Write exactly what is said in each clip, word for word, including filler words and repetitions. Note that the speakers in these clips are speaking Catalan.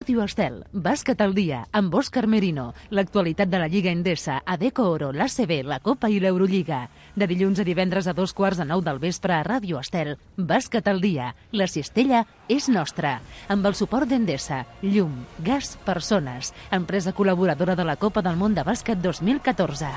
Ràdio Estel, bàsquet al dia, amb Òscar Merino, l'actualitat de la Lliga Endesa, Adecco Oro, l'A C B, la Copa i l'Eurolliga. De dilluns a divendres a dos quarts de nou del vespre a Ràdio Estel, bàsquet al dia, la cistella és nostra. Amb el suport d'Endesa, llum, gas, persones, empresa col·laboradora de la Copa del Món de Bàsquet dos mil catorze.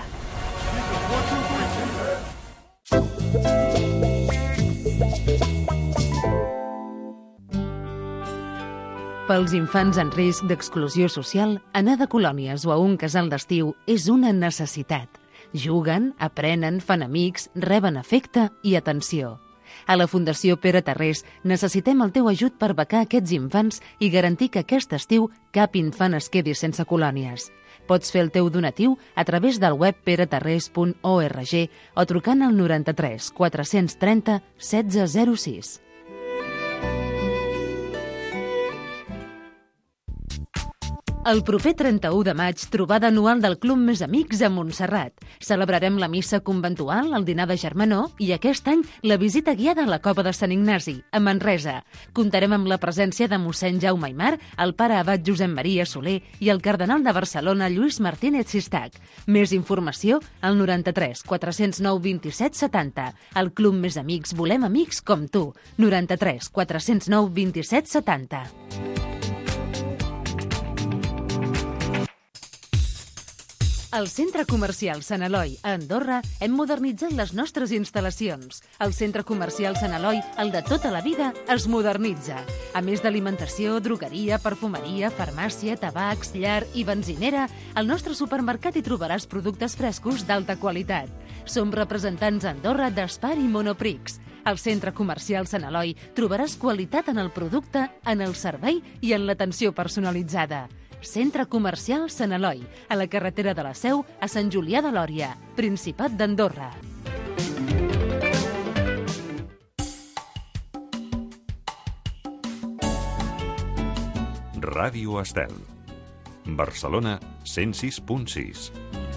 Pels infants en risc d'exclusió social, anar de colònies o a un casal d'estiu és una necessitat. Juguen, aprenen, fan amics, reben afecte i atenció. A la Fundació Pere Tarrés necessitem el teu ajut per becar aquests infants i garantir que aquest estiu cap infant es quedi sense colònies. Pots fer el teu donatiu a través del web peretarrés punt org o trucant al noranta-tres quatre-cents trenta setze zero sis. El proper trenta-u de maig, trobada anual del Club Més Amics a Montserrat. Celebrarem la missa conventual, el dinar de germanor i aquest any la visita guiada a la Cova de Sant Ignasi, a Manresa. Comptarem amb la presència de mossèn Jaume Aymar, el pare abat Josep Maria Soler i el cardenal de Barcelona Lluís Martínez Sistac. Més informació al noranta-tres quatre-cents nou vint-i-set setanta. Al Club Més Amics volem amics com tu. noranta-tres quatre-cents nou vint-i-set setanta. Al Centre Comercial Sant Eloi, a Andorra, hem modernitzat les nostres instal·lacions. El Centre Comercial Sant Eloi, el de tota la vida, es modernitza. A més d'alimentació, drogueria, perfumeria, farmàcia, tabacs, llar i benzinera, al nostre supermercat hi trobaràs productes frescos d'alta qualitat. Som representants a Andorra d'Espar i Monoprix. Al Centre Comercial Sant Eloi trobaràs qualitat en el producte, en el servei i en l'atenció personalitzada. Centre Comercial Sant Eloi, a la carretera de la Seu, a Sant Julià de Lòria, Principat d'Andorra. Ràdio Estel. Barcelona cent sis punt sis.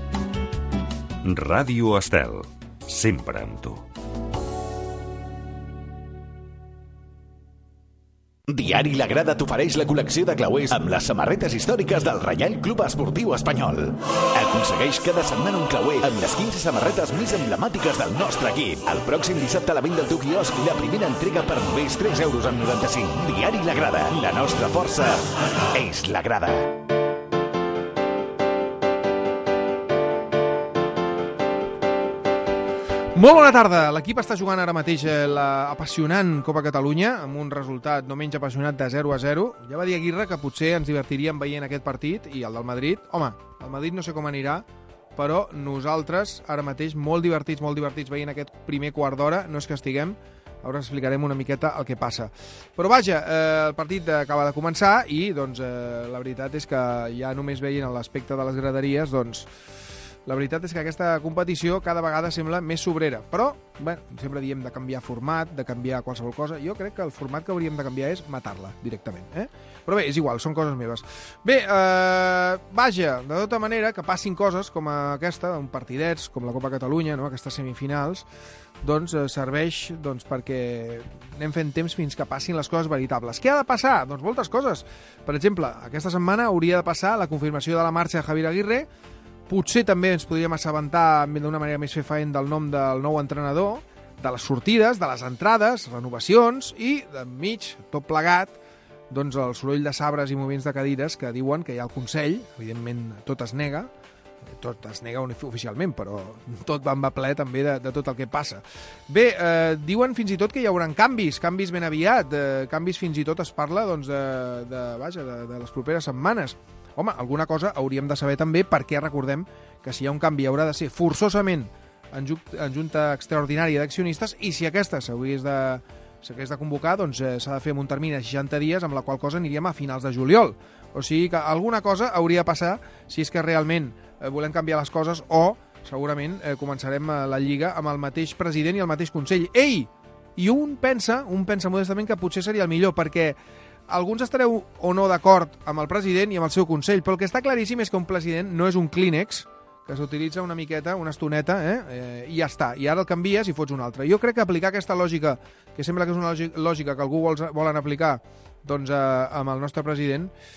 Ràdio Estel. Sempre amb tu. Diari La Grada t'ofereix la col·lecció de clauers amb les samarretes històriques del Reial Club Esportiu Espanyol. Aconsegueix cada setmana un clauer amb les quinze samarretes més emblemàtiques del nostre equip. El pròxim dissabte a la venda al teu quiosc, la primera entrega per només tres euros amb noranta-cinc. Diari La Grada. La nostra força és La Grada. Molt bona tarda. L'equip està jugant ara mateix la apassionant Copa Catalunya amb un resultat no menys apassionat de zero a zero. Ja va dir Aguirre que potser ens divertiríem veient aquest partit i el del Madrid. Home, el Madrid no sé com anirà, però nosaltres ara mateix molt divertits, molt divertits veient aquest primer quart d'hora. No és que estiguem, ara us explicarem una miqueta el que passa. Però vaja, eh, el partit acaba de començar i doncs, eh, la veritat és que ja només veient l'aspecte de les graderies, doncs la veritat és que aquesta competició cada vegada sembla més sobrera. Però, bé, sempre diem de canviar format, de canviar qualsevol cosa. Jo crec que el format que hauríem de canviar és matar-la directament. Eh? Però bé, és igual, són coses meves. Bé, eh, vaja, de tota manera, que passin coses com aquesta, un partidets, com la Copa Catalunya, no? Aquestes semifinals, doncs eh, serveix doncs, perquè anem fent temps fins que passin les coses veritables. Què ha de passar? Doncs moltes coses. Per exemple, aquesta setmana hauria de passar la confirmació de la marxa de Javier Aguirre. Potser també ens podríem assabentar d'una manera més fefaent del nom del nou entrenador, de les sortides, de les entrades, renovacions i, enmig, tot plegat, doncs el soroll de sabres i moviments de cadires que diuen que hi ha el Consell. Evidentment, tot es nega, tot es nega oficialment, però tot va en va ple també de, de tot el que passa. Bé, eh, diuen fins i tot que hi haurà canvis, canvis ben aviat, eh, canvis fins i tot es parla doncs, de, de, vaja, de, de les properes setmanes. Home, alguna cosa hauríem de saber també perquè recordem que si hi ha un canvi haurà de ser forçosament en, ju en junta extraordinària d'accionistes i si aquesta s'hagués de, s'hagués de convocar, doncs eh, s'ha de fer en un termini de seixanta dies, amb la qual cosa aniríem a finals de juliol. O sigui que alguna cosa hauria de passar si és que realment eh, volem canviar les coses o segurament eh, començarem eh, la Lliga amb el mateix president i el mateix Consell. Ei! I un pensa, un pensa modestament que potser seria el millor perquè alguns estareu o no d'acord amb el president i amb el seu Consell, però el que està claríssim és que un president no és un clínex que s'utilitza una miqueta, una estoneta, eh? Eh, i ja està. I ara el canvies i fots un altre. Jo crec que aplicar aquesta lògica, que sembla que és una lògica que algú vol, volen aplicar doncs, eh, amb el nostre president,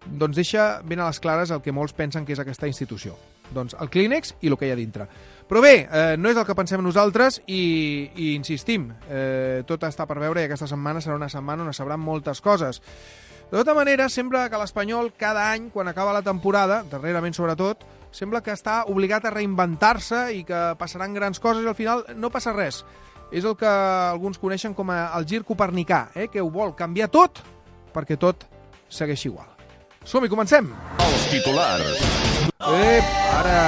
doncs deixa ben a les clares el que molts pensen que és aquesta institució. Doncs el Clínex i el que hi ha dintre. Però bé, eh, no és el que pensem nosaltres i, i insistim, eh, tot està per veure i aquesta setmana serà una setmana on es sabran moltes coses. De tota manera, sembla que l'Espanyol cada any, quan acaba la temporada, darrerament sobretot, sembla que està obligat a reinventar-se i que passaran grans coses i al final no passa res. És el que alguns coneixen com a el gir copernicà, eh? Que ho vol canviar tot perquè tot segueix igual. Som-hi, comencem! Els titulars. Ep, ara...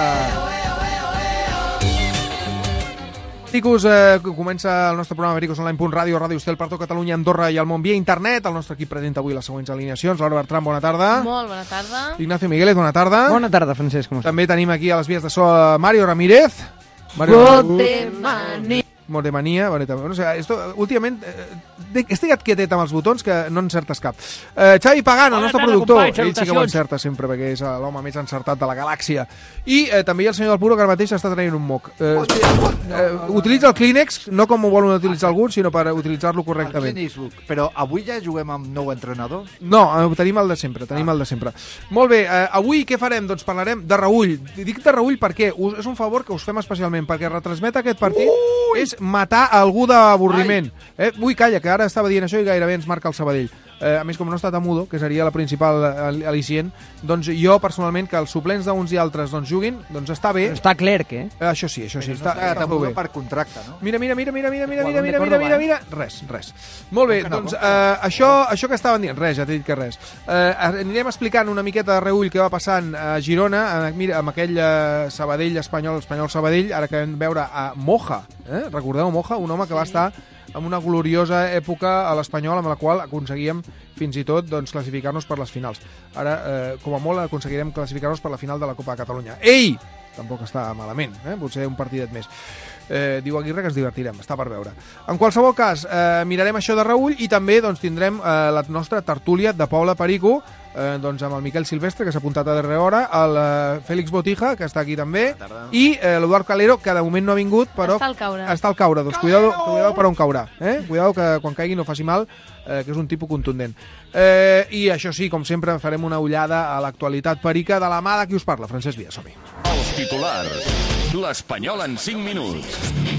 Pericos, eh, comença el nostre programa Pericos Online punt ràdio, Ràdio Estel per tot Catalunya, Andorra i el món via internet. El nostre equip presenta avui les següents alineacions. Laura Bertran, bona tarda. Molt bona tarda. Ignacio Migueles, bona tarda. Bona tarda, Francesc, com estàs? També tenim aquí a les vies de so Mario Ramírez. Mario Gotemani. Motemania, bueno, no sé, esto, últimament eh, he estigat quietet amb els botons que no encertes cap. Eh, Xavi Pagan, el nostre productor, ell sí que ho encerta sempre perquè és l'home més encertat de la galàxia. I eh, també hi ha el senyor del Puro, que ara mateix està traient un moc. Eh, eh, utilitza el Kleenex, no com ho volen utilitzar alguns, sinó per utilitzar-lo correctament. Però avui ja juguem amb nou entrenador? No, eh, tenim el de sempre, tenim ah. el de sempre. Molt bé, eh, avui què farem? Doncs parlarem de Raül. Dic de Raül perquè us, és un favor que us fem especialment, perquè retransmet aquest partit Ui! és matar algú d'avorriment. Eh? Ui, calla, que ara estava dient això i gairebé ens marca el Sabadell. Eh, a més, com no ha estat a Mudo, que seria la principal al·licient, doncs jo, personalment, que els suplents d'uns i altres doncs, juguin, doncs està bé. Però està Clerc, eh? eh? Això sí, això sí. Però està, no està està prou bé. per contracte, no? Mira, mira, mira, mira, mira, mira, mira, mira, mira, mira, mira, res, res. Molt bé, doncs eh, això, això que estaven dient, res, ja t'he dit que res. Eh, anirem explicant una miqueta de reüll què va passant a Girona, a, mira, amb aquell eh, Sabadell espanyol, espanyol Sabadell, ara que vam veure a Moja, eh? Recordeu Moja? Un home que va estar amb una gloriosa època a l'Espanyol amb la qual aconseguíem fins i tot doncs, classificar-nos per les finals. Ara, eh, com a molt, aconseguirem classificar-nos per la final de la Copa de Catalunya. Ei! Tampoc està malament, eh? Potser un partidet més. Eh, diu Aguirre que ens divertirem, està per veure. En qualsevol cas, eh, mirarem això de reüll i també doncs, tindrem eh, la nostra tertúlia de Paula Perico, eh, doncs, amb el Miquel Silvestre, que s'ha apuntat a darrere hora, el eh, Fèlix Botija, que està aquí també, i eh, l'Eduard Calero, que de moment no ha vingut, però... Està al caure. Està al caure, doncs cuidado, cuidado per on caurà. Eh? Cuidado que quan caigui no faci mal, eh, que és un tipus contundent. Eh, I això sí, com sempre, farem una ullada a l'actualitat perica de la mà de qui us parla, Francesc Via, som-hi. Els titulars. L'Espanyol en cinc minuts.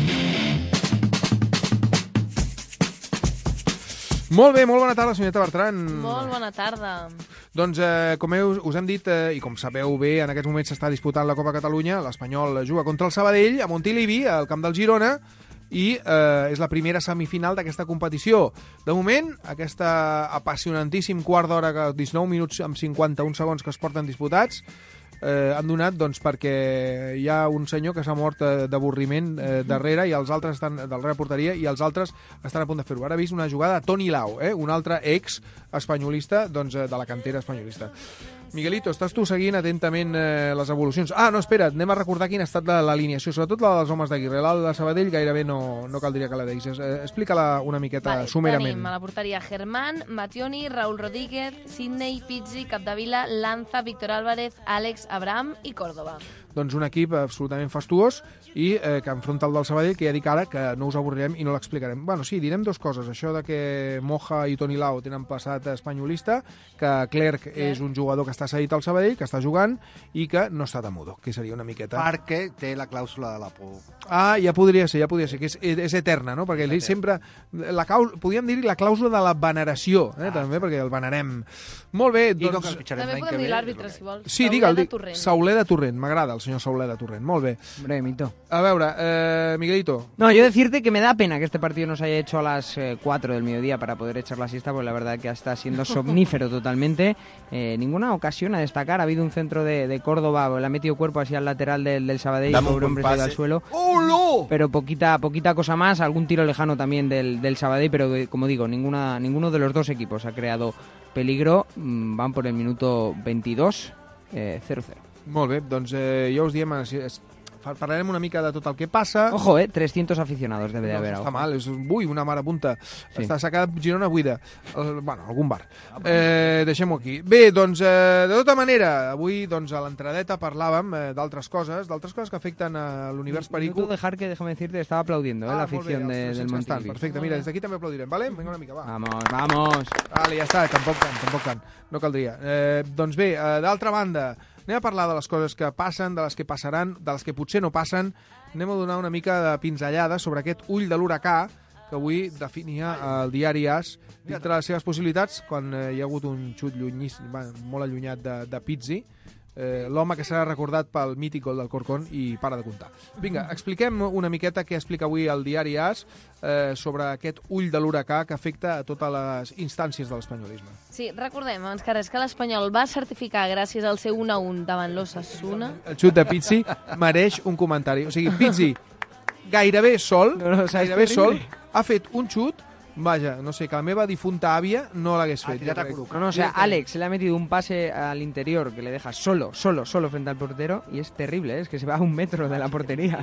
Molt bé, molt bona tarda, senyoreta Bertran. Molt bona tarda. Doncs, eh, com us, us hem dit, eh, i com sabeu bé, en aquests moments s'està disputant la Copa Catalunya, l'Espanyol juga contra el Sabadell, a Montilivi, al camp del Girona, i eh, és la primera semifinal d'aquesta competició. De moment, aquesta apassionantíssim quart d'hora, disnou minuts amb cinquanta-un segons que es porten disputats, eh, han donat doncs, perquè hi ha un senyor que s'ha mort eh, d'avorriment eh, darrere i els altres estan darrere porteria i els altres estan a punt de fer-ho. Ara he vist una jugada de Toni Lau, eh, un altre ex espanyolista doncs, de la cantera espanyolista. Miguelito, estàs tu seguint atentament eh, les evolucions? Ah, no, espera, anem a recordar quina ha estat l'alineació, sobretot la dels homes d'Aguirre. La de Sabadell gairebé no, no caldria que la deixes. Eh, Explica-la una miqueta vale, sumerament. Tenim a la porteria Germán, Mationi, Raúl Rodríguez, Sidney, Pizzi, Capdevila, Lanza, Víctor Álvarez, Àlex, Abraham i Córdoba. Doncs un equip absolutament fastuós i eh, que enfronta el del Sabadell, que ja dic ara que no us avorrirem i no l'explicarem. Bueno, sí, direm dues coses. Això de que Moja i Toni Lau tenen passat espanyolista, que Clerc Clerc és un jugador que està cedit al Sabadell, que està jugant i que no està de Mudo, que seria una miqueta... Perquè té la clàusula de la por. Ah, ja podria ser, ja podria ser, que és, és eterna, no? Perquè ell sempre... La caus... Podríem dir la clàusula de la veneració, eh, ah. també, perquè el venerem. Molt bé, doncs... També podem dir l'àrbitre, si vols. Sí, digue'l, dic. Sauler de Torrent, m'agrada el senyor Sauler de Torrent, molt bé. Hombre, mito. A veure, eh, Miguelito. No, yo decirte que me da pena que este partido no se haya hecho a las eh, cuatro del mediodía para poder echar la siesta, porque la verdad que está siendo somnífero totalmente. Eh, ninguna ocasión a destacar. Ha habido un centro de, de Córdoba, le ha metido cuerpo así al lateral del, del Sabadell, el pobre hombre se ha ido al suelo. ¡Oh, no! Pero poquita, poquita cosa más, algún tiro lejano también del, del Sabadell, pero eh, como digo, ninguna, ninguno de los dos equipos ha creado peligro. Mm, van por el minuto veintidós, eh, cero cero. Molt bé, doncs eh, ja us diem... parlarem una mica de tot el que passa. Ojo, eh, trescientos aficionados debe de haver. No, està mal, és ui, una mare punta. Sí. Està s'ha quedat Girona buida. El, bueno, algun bar. Eh, Deixem-ho aquí. Bé, doncs, eh, de tota manera, avui doncs, a l'entradeta parlàvem eh, d'altres coses, d'altres coses que afecten a l'univers Perico. No puedo dejar que, déjame decirte, estaba aplaudiendo eh, ah, la afición bé, de, els del Montilivi. Perfecte, mira, des d'aquí també aplaudirem, vale? Vinga una mica, va. Vamos, vamos. Vale, ja està, tampoc tant, tampoc tant. No caldria. Eh, doncs bé, eh, d'altra banda, anem a parlar de les coses que passen, de les que passaran, de les que potser no passen. Anem a donar una mica de pinzellada sobre aquest ull de l'huracà que avui definia el diari As dintre les seves possibilitats quan eh, hi ha hagut un xut llunyís, molt allunyat de, de Pizzi, eh, l'home que serà recordat pel mític gol del Corcón i para de comptar. Vinga, expliquem una miqueta què explica avui el diari As eh, sobre aquest ull de l'huracà que afecta a totes les instàncies de l'espanyolisme. Sí, recordem, abans que res, que l'Espanyol va certificar gràcies al seu un a un davant l'Osasuna. El xut de Pizzi mereix un comentari. O sigui, Pizzi, gairebé sol, No, no, saps, gairebé sol, terrible. ha fet un xut, vaja, no sé, que la meva difunta àvia no l'hagués fet. tirat a Jo crec. Curuca. No, no, o sea, Alex le ha metido un pase al interior que le deja solo, solo, solo frente al portero y es terrible, ¿eh? Es que se va a un metro de la portería.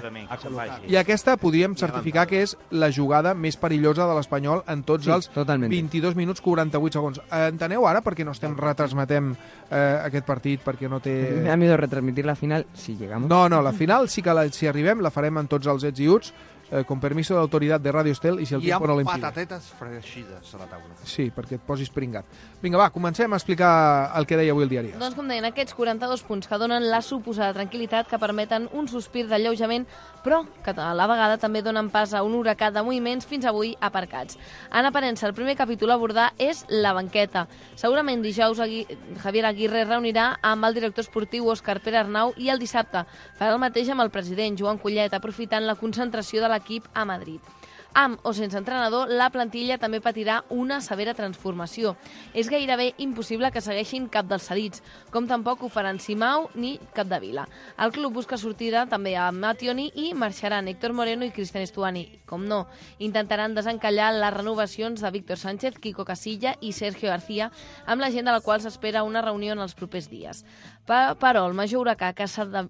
I aquesta podríem certificar que és la jugada més perillosa de l'Espanyol en tots Sí, els totalment. vint-i-dos minuts quaranta-vuit segons. Enteneu ara per què no estem retransmetem eh, aquest partit, perquè no té... Me da miedo retransmitir la final si llegamos. No, no, la final sí que la, si arribem la farem en tots els ets i uts, eh, con permiso de l'autoritat de Radio Estel i si el I tiempo no amb l'impide. patatetes freixides a la taula. Sí, perquè et posis pringat. Vinga, va, comencem a explicar el que deia avui el diari. Doncs com deien, aquests quaranta-dos punts que donen la suposada tranquil·litat, que permeten un sospir d'alleujament, però que a la vegada també donen pas a un huracà de moviments fins avui aparcats. En aparença, el primer capítol a abordar és la banqueta. Segurament dijous Agui... Javier Aguirre reunirà amb el director esportiu Òscar Pere Arnau i el dissabte farà el mateix amb el president Joan Collet, aprofitant la concentració de l'equip a Madrid. Amb o sense entrenador, la plantilla també patirà una severa transformació. És gairebé impossible que segueixin cap dels cedits, com tampoc ho faran Simao ni Capdevila. El club busca sortida també a Mationi i marxaran Héctor Moreno i Cristian Estuani. Com no, intentaran desencallar les renovacions de Víctor Sánchez, Kiko Casilla i Sergio García, amb la gent de la qual s'espera una reunió en els propers dies. Però el major huracà que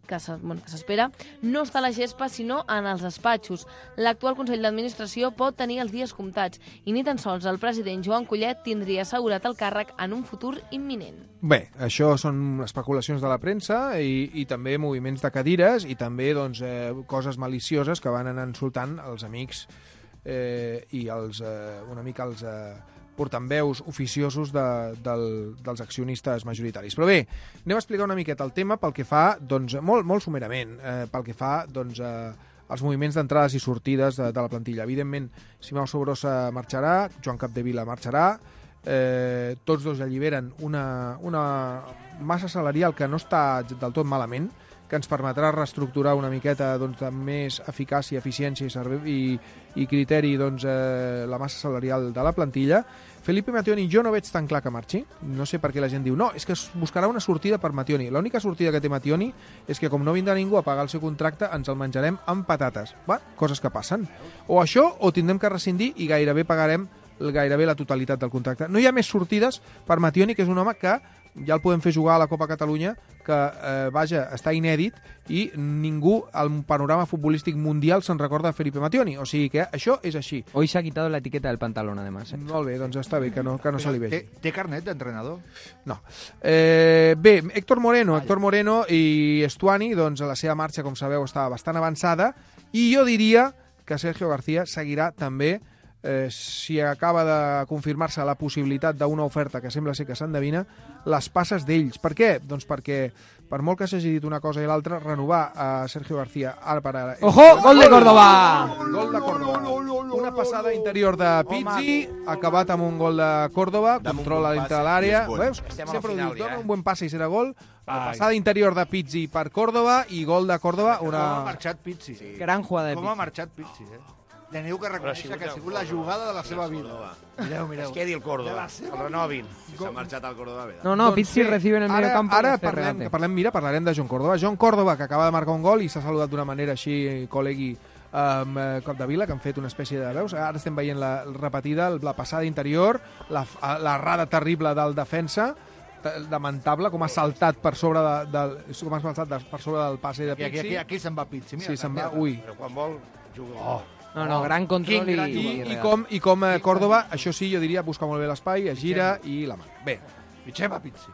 s'espera no està a la gespa, sinó en els despatxos. L'actual Consell d'Administració pot tenir els dies comptats i ni tan sols el president Joan Collet tindria assegurat el càrrec en un futur imminent. Bé, això són especulacions de la premsa i, i també moviments de cadires i també doncs, eh, coses malicioses que van anar insultant els amics eh, i els, eh, una mica els eh, portaveus oficiosos de, del, dels accionistes majoritaris. Però bé, anem a explicar una miqueta el tema pel que fa, doncs, molt, molt sumerament, eh, pel que fa, doncs, eh, els moviments d'entrades i sortides de, de la plantilla. Evidentment, Simao Sobrosa marxarà, Joan Capdevila marxarà, eh, tots dos alliberen una, una massa salarial que no està del tot malament, que ens permetrà reestructurar una miqueta doncs, de més eficàcia, eficiència i, servei, i, i criteri doncs, eh, la massa salarial de la plantilla. Felipe Mationi jo no veig tan clar que marxi. No sé per què la gent diu no, és que es buscarà una sortida per Mationi. L'única sortida que té Mationi és que com no vindrà ningú a pagar el seu contracte ens el menjarem amb patates. Va, coses que passen. O això o tindrem que rescindir i gairebé pagarem gairebé la totalitat del contracte. No hi ha més sortides per Mationi, que és un home que ja el podem fer jugar a la Copa Catalunya, que, eh, vaja, està inèdit i ningú al panorama futbolístic mundial se'n recorda de Felipe Mationi. O sigui que això és així. Hoy se ha quitado la etiqueta del pantalón, además. ¿eh? Molt bé, doncs està bé que no, que no se li vegi. Té, té carnet d'entrenador? No. Eh, bé, Héctor Moreno, Héctor Moreno i Estuani, doncs la seva marxa, com sabeu, estava bastant avançada i jo diria que Sergio García seguirà també Eh, si acaba de confirmar-se la possibilitat d'una oferta que sembla ser que s'endevina, les passes d'ells. Per què? Doncs perquè, per molt que s'hagi dit una cosa i l'altra, renovar a Sergio García ara per ara... ¡Ojo! ¡Gol de Córdoba! Gol de Córdoba. Una passada interior de Pizzi, acabat amb un gol de Córdoba, controla dintre de l'àrea. Veus? Sempre ho dic, dona un bon passe i serà gol. La passada interior de Pizzi per Córdoba i gol de Córdoba. Una... Com ha marxat Pizzi. Sí. Gran jugada de Com Pizzi. ha marxat Pizzi, eh? Teniu que reconèixer que ha sigut la jugada de la seva vida. Mireu, mireu. Es quedi el Córdoba, el renovin. Si s'ha marxat al Córdoba, bé. No, no, Doncs Pizzi bé, recibe en el medio ara, campo. Ara y hace parlem, regate. parlem, mira, parlarem de John Córdoba. John Córdoba, que acaba de marcar un gol i s'ha saludat d'una manera així, col·legui amb eh, Capdevila, que han fet una espècie de veus. Ara estem veient la repetida, la passada interior, la, la errada terrible del defensa, lamentable, com ha saltat per sobre, de, del, com ha saltat de, per sobre del passe de Aquí, aquí, Pizzi. aquí, aquí se'n va Pizzi. Mira, Sí, se'n va, mira. ui. Però quan vol, juga. Oh, No, no, gran control Quin gran i, I, i, i com, i com eh, Córdoba, això sí, jo diria, busca molt bé l'espai, es gira i la mà. Bé, Pitxem a Pizzi.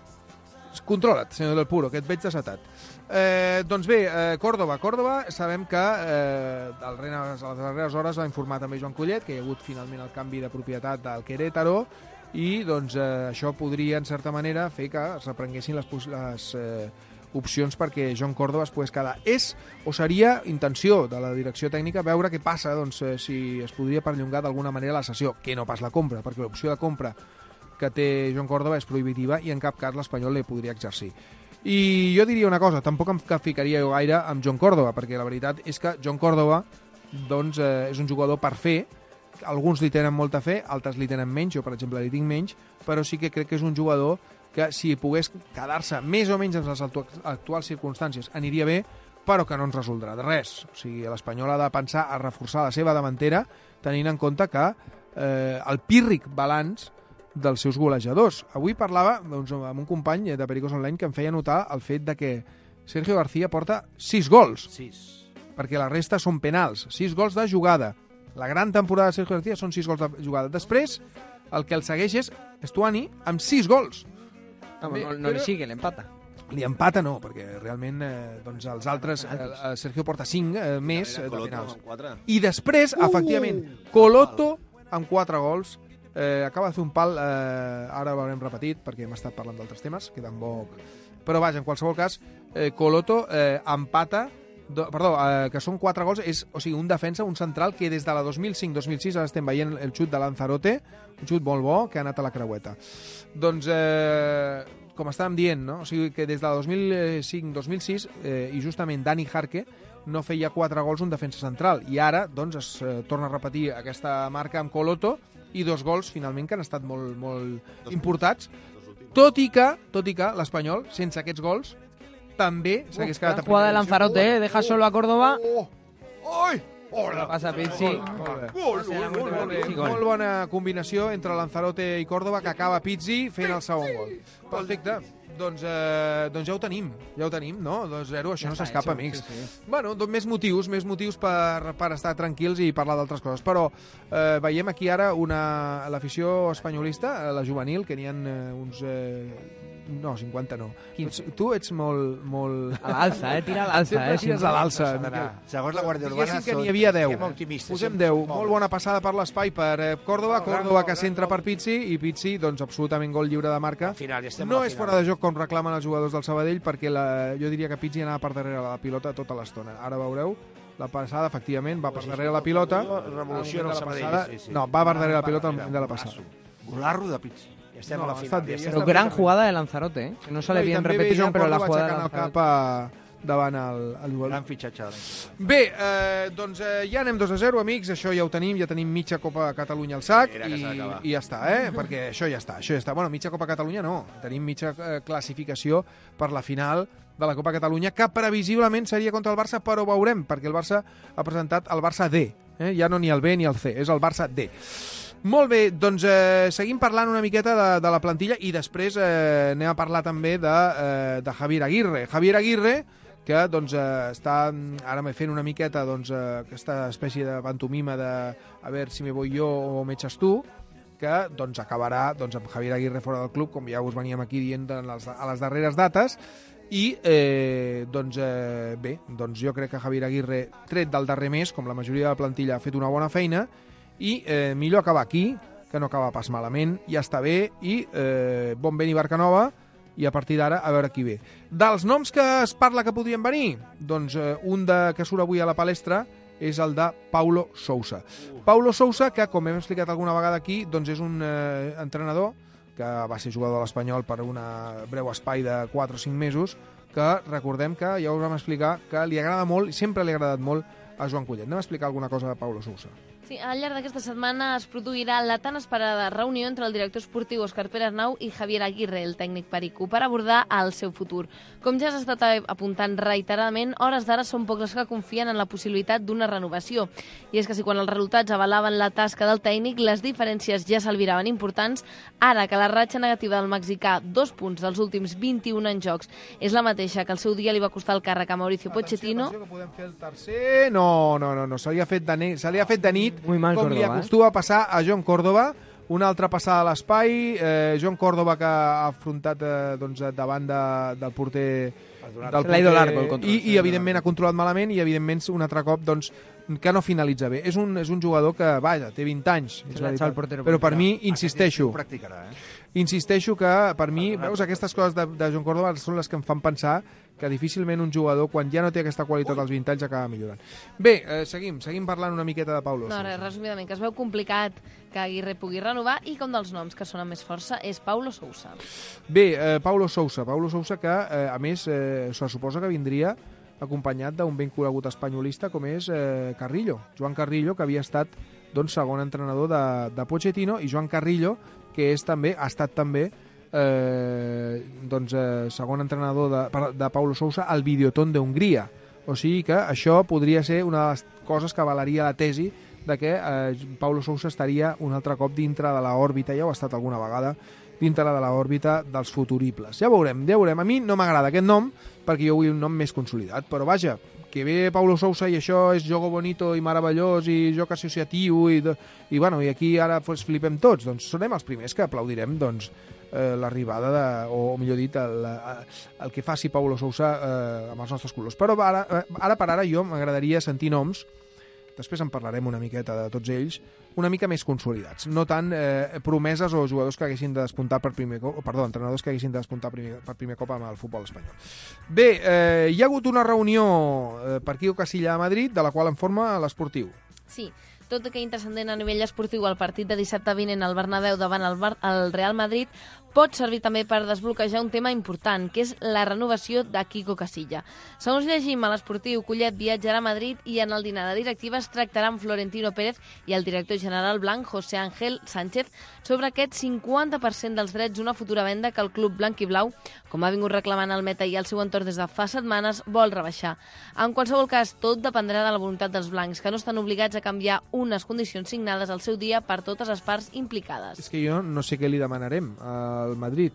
controla't, senyor Del Puro, que et veig desatat. Eh, doncs bé, eh, Córdoba. Córdoba, sabem que eh, al Reina, a les darreres hores va informar també Joan Collet que hi ha hagut finalment el canvi de propietat del Querétaro i doncs eh, això podria, en certa manera, fer que es reprenguessin les, les eh, opcions perquè Joan Córdoba es pogués quedar. És o seria intenció de la direcció tècnica veure què passa, doncs, eh, si es podria perllongar d'alguna manera la sessió, que no pas la compra, perquè l'opció de compra que té Joan Córdoba és prohibitiva i en cap cas l'Espanyol li podria exercir. I jo diria una cosa, tampoc em ficaria jo gaire amb Joan Córdoba, perquè la veritat és que Joan Córdoba doncs, eh, és un jugador per fer, alguns li tenen molta fe, altres li tenen menys, jo per exemple li tinc menys, però sí que crec que és un jugador que si pogués quedar-se més o menys en les actuals circumstàncies aniria bé, però que no ens resoldrà de res. O sigui, l'Espanyol ha de pensar a reforçar la seva davantera tenint en compte que eh, el pírric balanç dels seus golejadors. Avui parlava doncs, amb un company de Pericos Online que em feia notar el fet de que Sergio García porta sis gols, Sis. perquè la resta són penals, sis gols de jugada. La gran temporada de Sergio García són sis gols de jugada. Després, el que el segueix és Estuani amb sis gols. No, no, no li sigue, l'empata. Li empata no, perquè realment eh, doncs els altres, eh, eh, Sergio porta cinc eh, més eh, de penals. I després, efectivament, Coloto amb quatre gols, eh, acaba de fer un pal, eh, ara ho haurem repetit perquè hem estat parlant d'altres temes, queda en bo. Però vaja, en qualsevol cas, eh, Coloto eh, empata, do, perdó, eh, que són quatre gols, és, o sigui, un defensa, un central que des de la dos mil cinc dos mil sis ara estem veient el xut de Lanzarote, un xut molt bo que ha anat a la creueta. Doncs, eh, com estàvem dient, no? O sigui que des de la dos mil cinc dos mil sis eh, i justament Dani Jarque no feia quatre gols un defensa central i ara doncs es eh, torna a repetir aquesta marca amb Coloto i dos gols finalment que han estat molt, molt importats, tot i que, tot i que l'Espanyol, sense aquests gols, també s'hagués quedat a Jugada de primera Lanzarote, eh? Deja solo a Córdoba. Oh! Ai! Hola! Passa Pizzi. Molt bé. Gol, Passa la gol, gol, Lanzarote, gol. Pizzi, gol. Molt bona combinació entre Lanzarote i Córdoba, que acaba Pizzi fent el segon gol. Perfecte. Doncs, eh, doncs ja ho tenim, ja ho tenim, no? dos zero, això Ja no està s'escapa, hecho, amics. sí, sí. Bueno, doncs més motius, més motius per, per estar tranquils i parlar d'altres coses. Però eh, veiem aquí ara una l'afició espanyolista, eh, la juvenil, que n'hi ha eh, uns... Eh, no, cinquanta no. quinze. Tu ets molt... molt... A l'alça, eh? Tira a l'alça, Sempre eh? tires a l'alça, S'ha d'anar. Miquel. Segons la Guàrdia Urbana... Diguéssim que són- n'hi havia deu. Siguem optimistes. Posem siguem deu. pobres. Molt bona passada per l'espai per eh, Córdoba. No, Córdoba gran que gol, centra gran per Pizzi i Pizzi, doncs, absolutament gol lliure de marca. Al final, ja estem No al és final. fora de joc com reclamen els jugadors del Sabadell perquè la, jo diria que Pizzi anava per darrere la pilota tota l'estona. Ara veureu, la passada, efectivament, va per darrere la pilota. Revoluciona el Al moment de la Sabadell, passada- sí, sí. No, va per darrere la pilota al moment de la passada. Golarro de Pizzi. Ja estem No, a la ha final. estat bé, Ja ja estem... Pero està gran perfectament. jugada de Lanzarote, eh? Que no sale I bien també ve repetida, Joan pero la Córdoba jugada de aixecant el cap Lanzarote... a, davant el, el gol. Gran fitxatge de l'any. Bé, eh, doncs eh, ja anem dos a zero, amics, això ja ho tenim, ja tenim mitja Copa Catalunya al sac Mira que i, s'ha d'acabar. i ja està, eh? Perquè això ja està, això ja està. Bueno, mitja Copa Catalunya no, tenim mitja eh, classificació per la final de la Copa Catalunya, que previsiblement seria contra el Barça, però veurem, perquè el Barça ha presentat el Barça D, eh? Ja no ni el B ni el C, és el Barça D. Molt bé, doncs eh, seguim parlant una miqueta de, de la plantilla i després eh, anem a parlar també de, eh, de Javier Aguirre. Javier Aguirre, que doncs, eh, està ara fent una miqueta doncs, eh, aquesta espècie de pantomima de a veure si me voy yo o me echas tu, que doncs, acabarà doncs, amb Javier Aguirre fora del club, com ja us veníem aquí dient en les, a les darreres dates, i eh, doncs, eh, bé, doncs jo crec que Javier Aguirre, tret del darrer mes, com la majoria de la plantilla, ha fet una bona feina, i eh, millor acabar aquí, que no acaba pas malament, ja està bé, i eh, bon vent i barca nova, i a partir d'ara a veure qui ve. Dels noms que es parla que podrien venir, doncs eh, un de, que surt avui a la palestra és el de Paulo Sousa. Paulo Sousa, que com hem explicat alguna vegada aquí, doncs és un eh, entrenador que va ser jugador de l'Espanyol per un breu espai de quatre o cinc mesos, que recordem que ja us vam explicar que li agrada molt, i sempre li ha agradat molt a Joan Collet. Anem a explicar alguna cosa de Paulo Sousa. Sí, al llarg d'aquesta setmana es produirà la tan esperada reunió entre el director esportiu Òscar Pere Arnau i Javier Aguirre, el tècnic perico, per abordar el seu futur. Com ja s'ha estat apuntant reiteradament, hores d'ara són pocs els que confien en la possibilitat d'una renovació. I és que si quan els resultats avalaven la tasca del tècnic, les diferències ja s'alviraven importants, ara que la ratxa negativa del mexicà, dos punts dels últims vint-i-un en jocs, és la mateixa que el seu dia li va costar el càrrec a Mauricio Pochettino... Atenció, atenció, que podem fer el tercer... No, no, no, no. se li ha fet de, ne... se li ha fet de nit, Muy mal com Córdoba, li acostuma a passar a John Córdoba. Una altra passada a l'espai, eh, John Córdoba que ha afrontat eh, doncs, davant de, del porter... Del Se l'ha ido largo el control. I, i evidentment ha controlat malament i evidentment un altre cop doncs, que no finalitza bé. És un, és un jugador que, vaja, té vint anys, és veritat, el portero però per mi, Aquest insisteixo, estiu practicarà, eh? insisteixo que per mi, veus, aquestes coses de, de John Córdoba són les que em fan pensar que difícilment un jugador, quan ja no té aquesta qualitat als vint anys, acaba millorant. Bé, eh, seguim, seguim parlant una miqueta de Paulo. No, res, resumidament, que es veu complicat que Aguirre pugui renovar i que un dels noms que sona més força és Paulo Sousa. Bé, eh, Paulo Sousa, Paulo Sousa que, eh, a més, eh, se suposa que vindria acompanyat d'un ben conegut espanyolista com és eh, Carrillo, Joan Carrillo, que havia estat doncs, segon entrenador de, de Pochettino, i Joan Carrillo, que és també ha estat també eh, doncs, eh, segon entrenador de, de Paulo Sousa al Videoton d'Hongria. O sigui que això podria ser una de les coses que avalaria la tesi de que eh, Paulo Sousa estaria un altre cop dintre de l'òrbita, ja ho ha estat alguna vegada, dintre de l'òrbita dels futuribles. Ja veurem, ja veurem. A mi no m'agrada aquest nom, perquè jo vull un nom més consolidat, però vaja, que ve Paulo Sousa i això és jogo bonito i meravellós i joc associatiu i, i, bueno, i aquí ara pues, flipem tots, doncs serem els primers que aplaudirem doncs, eh, l'arribada de, o millor dit el, el que faci Paulo Sousa eh, amb els nostres colors. Però ara, ara per ara jo m'agradaria sentir noms, després en parlarem una miqueta de tots ells, una mica més consolidats, no tant eh, promeses o jugadors que haguessin de despuntar per primer cop, perdó, entrenadors que haguessin de despuntar primer, per primer cop amb el futbol espanyol. Bé, eh, hi ha hagut una reunió eh, per Quico Casilla a Madrid, de la qual en forma l'Esportiu. Sí, tot i que intrascendent a nivell esportiu el partit de dissabte vinent al Bernabéu davant el, Bar el Real Madrid pot servir també per desbloquejar un tema important, que és la renovació de Quico Casilla. Segons llegim a l'Esportiu, Collet viatjarà a Madrid i en el dinar de directiva es tractarà amb Florentino Pérez i el director general blanc, José Ángel Sánchez, sobre aquest cinquanta per cent dels drets d'una futura venda que el club blanc i blau, com ha vingut reclamant el Meta i el seu entorn des de fa setmanes, vol rebaixar. En qualsevol cas, tot dependrà de la voluntat dels blancs, que no estan obligats a canviar unes condicions signades al seu dia per totes les parts implicades. És que jo no sé què li demanarem al Madrid,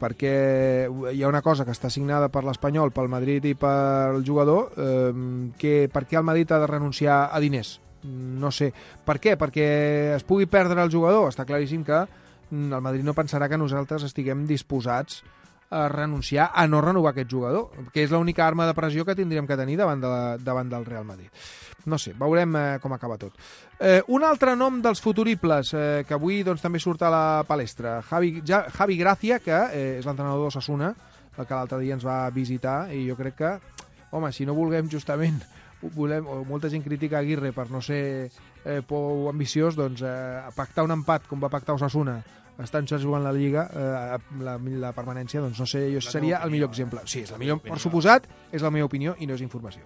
perquè hi ha una cosa que està signada per l'Espanyol, pel Madrid i pel jugador, eh, que per què el Madrid ha de renunciar a diners? No sé. Per què? Perquè es pugui perdre el jugador? Està claríssim que el Madrid no pensarà que nosaltres estiguem disposats a renunciar a no renovar aquest jugador, que és l'única arma de pressió que tindríem que tenir davant, de la, davant del Real Madrid. No sé, veurem eh, com acaba tot. Eh, un altre nom dels futuribles eh, que avui doncs, també surt a la palestra, Javi, ja, Javi Gracia, que eh, és l'entrenador d'Osasuna, el que l'altre dia ens va visitar, i jo crec que, home, si no vulguem justament, volem, o molta gent critica Aguirre per no ser eh, prou ambiciós, doncs eh, pactar un empat com va pactar Osasuna estan jugant la Lliga, eh, la, la permanència, doncs no sé, jo seria el millor exemple. Sí, és la millor, per suposat, és la meva opinió i no és informació.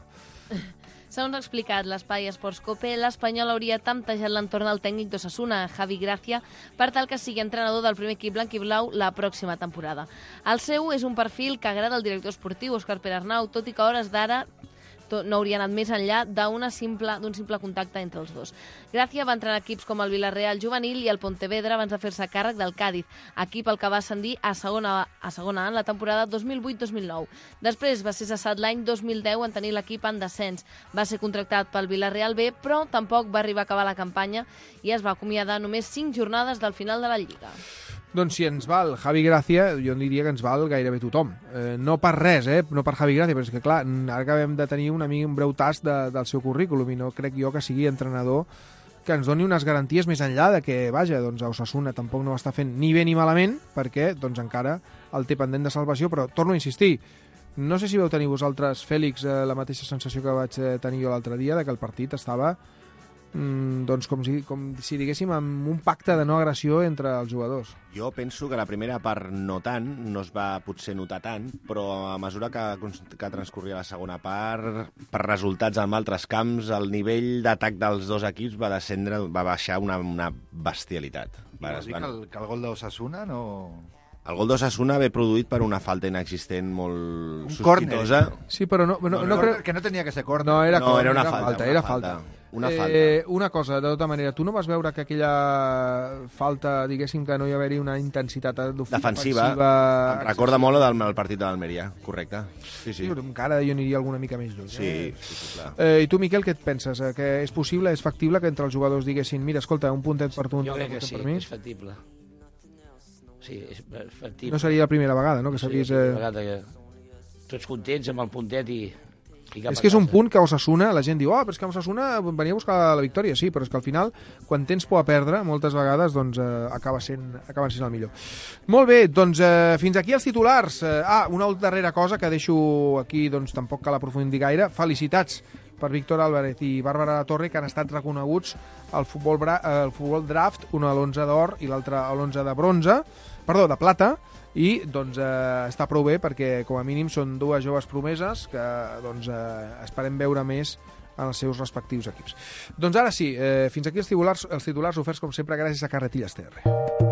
Segons ha explicat l'Espai Esports Cope, l'Espanyol hauria temptejat l'entorn del tècnic d'Osasuna, Javi Gracia, per tal que sigui entrenador del primer equip blanc i blau la pròxima temporada. El seu és un perfil que agrada al director esportiu, Òscar Pere Arnau, tot i que a hores d'ara no hauria anat més enllà d'un simple, simple contacte entre els dos. Gràcia va entrenar equips com el Villarreal juvenil i el Pontevedra abans de fer-se càrrec del Cádiz, equip al que va ascendir a segona, a segona en la temporada dos mil vuit dos mil nou. Després va ser cessat l'any dos mil deu en tenir l'equip en descens. Va ser contractat pel Villarreal B, però tampoc va arribar a acabar la campanya i es va acomiadar només cinc jornades del final de la Lliga. Doncs si ens val Javi Gracia, jo diria que ens val gairebé tothom. Eh, no per res, eh? no per Javi Gracia, però és que clar, ara acabem de tenir una, un breu tast de, del seu currículum i no crec jo que sigui entrenador que ens doni unes garanties més enllà de que, vaja, doncs a Osasuna tampoc no ho està fent ni bé ni malament, perquè doncs encara el té pendent de salvació, però torno a insistir, no sé si vau tenir vosaltres, Fèlix, eh, la mateixa sensació que vaig tenir jo l'altre dia, de que el partit estava mm, doncs com si, com si diguéssim amb un pacte de no agressió entre els jugadors. Jo penso que la primera part no tant, no es va potser notar tant, però a mesura que, que transcorria la segona part, per resultats en altres camps, el nivell d'atac dels dos equips va descendre, va baixar una, una bestialitat. Va, Vols dir que el, que el gol d'Osasuna no... El gol d'Osasuna ve produït per una falta inexistent molt un sospitosa. Córner. Sí, però no... no, no, no crec... Que no tenia que ser córner. No, era, no, córner, era una era falta. falta Una era falta. falta. Una falta. Eh, una cosa, de tota manera, tu no vas veure que aquella falta, diguéssim, que no hi haver-hi una intensitat defensiva? Em recorda molt del, el partit de l'Almeria, correcte. Sí, sí. Sí, encara jo aniria alguna mica més lluny. Sí, eh? sí, sí, clar. Eh, I tu, Miquel, què et penses? Eh, que és possible, és factible que entre els jugadors diguessin mira, escolta, un puntet per tu, un jo crec que puntet sí, per mi? és factible. Sí, és factible. No seria la primera vegada, no?, que s'ha sí, vist... la Eh... vegada que tots contents amb el puntet i... És que és un punt que Osasuna, la gent diu, oh, però és que Osasuna venia a buscar la victòria, sí, però és que al final, quan tens por a perdre, moltes vegades, doncs, eh, acaba sent, acaben sent el millor. Molt bé, doncs, eh, fins aquí els titulars. Eh, ah, una darrera cosa que deixo aquí, doncs, tampoc cal aprofundir gaire. Felicitats per Víctor Álvarez i Bàrbara Torre, que han estat reconeguts al futbol, bra al futbol draft, un a l'onze d'or i l'altre a l'onze de bronze, perdó, de plata, i doncs eh, està prou bé perquè com a mínim són dues joves promeses que doncs, eh, esperem veure més en els seus respectius equips. Doncs ara sí, eh, fins aquí els titulars, els titulars oferts com sempre gràcies a Carretilles T R.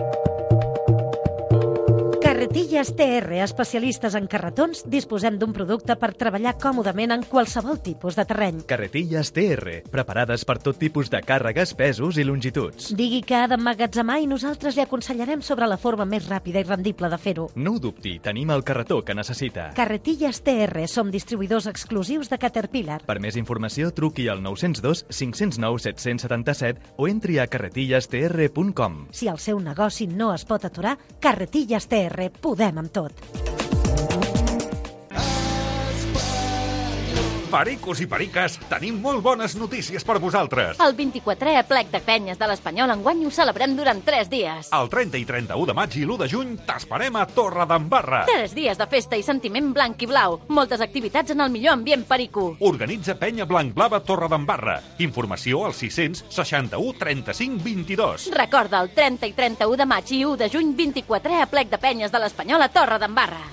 Carretilles T R, especialistes en carretons, disposem d'un producte per treballar còmodament en qualsevol tipus de terreny. Carretilles T R, preparades per tot tipus de càrregues, pesos i longituds. Digui que ha d'emmagatzemar i nosaltres li aconsellarem sobre la forma més ràpida i rendible de fer-ho. No ho dubti, tenim el carretó que necessita. Carretilles T R, som distribuïdors exclusius de Caterpillar. Per més informació, truqui al nou zero dos, cinc zero nou, set cents i setanta-set o entri a carretilles t r punt com. Si el seu negoci no es pot aturar, Carretilles T R, podem amb tot. Pericos i periques, tenim molt bones notícies per vosaltres. El vint-i-quatrè Aplec de Penyes de l'Espanyol enguany ho celebrem durant tres dies. El trenta i trenta-u de maig i l'u de juny t'esperem a Torredembarra. Tres dies de festa i sentiment blanc i blau. Moltes activitats en el millor ambient perico. Organitza Penya Blanc Blava Torredembarra. Informació al sis cents seixanta-u trenta-cinc vint-i-dos. Recorda, el trenta i trenta-u de maig i u de juny, vint-i-quatrè Aplec de Penyes de l'Espanyol a Torredembarra.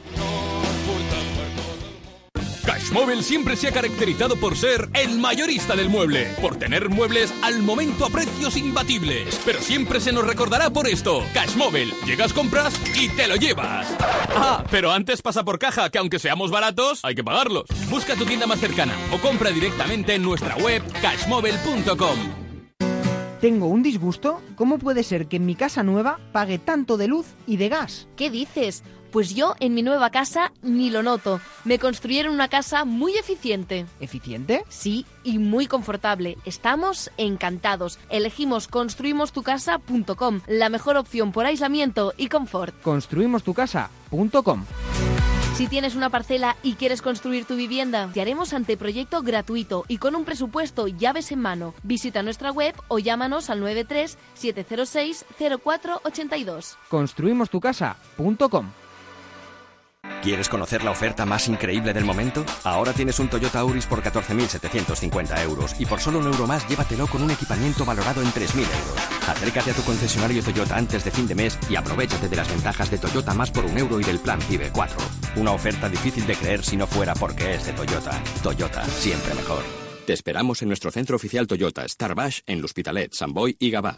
Cashmóvil siempre se ha caracterizado por ser el mayorista del mueble, por tener muebles al momento a precios imbatibles. Pero siempre se nos recordará por esto. Cashmóvil, llegas, compras y te lo llevas. Ah, pero antes pasa por caja, que aunque seamos baratos, hay que pagarlos. Busca tu tienda más cercana o compra directamente en nuestra web cashmóvil punto com. Tengo un disgusto. ¿Cómo puede ser que en mi casa nueva pague tanto de luz y de gas? ¿Qué dices? Pues yo en mi nueva casa ni lo noto. Me construyeron una casa muy eficiente. ¿Eficiente? Sí, y muy confortable. Estamos encantados. Elegimos construimos tu casa punto com, la mejor opción por aislamiento y confort. construimos tu casa punto com. Si tienes una parcela y quieres construir tu vivienda, te haremos anteproyecto gratuito y con un presupuesto llaves en mano. Visita nuestra web o llámanos al nueve tres siete cero seis cero cuatro ocho dos. construimos tu casa punto com. ¿Quieres conocer la oferta más increíble del momento? Ahora tienes un Toyota Auris por catorce mil setecientos cincuenta euros y por solo un euro más llévatelo con un equipamiento valorado en tres mil euros. Acércate a tu concesionario Toyota antes de fin de mes y aprovéchate de las ventajas de Toyota más por un euro y del plan Vive cuatro. Una oferta difícil de creer si no fuera porque es de Toyota. Toyota, siempre mejor. Te esperamos en nuestro centro oficial Toyota, Star Baix, en l'Hospitalet, Sant Boi i Gavà.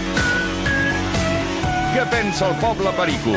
Què pensa el poble perico?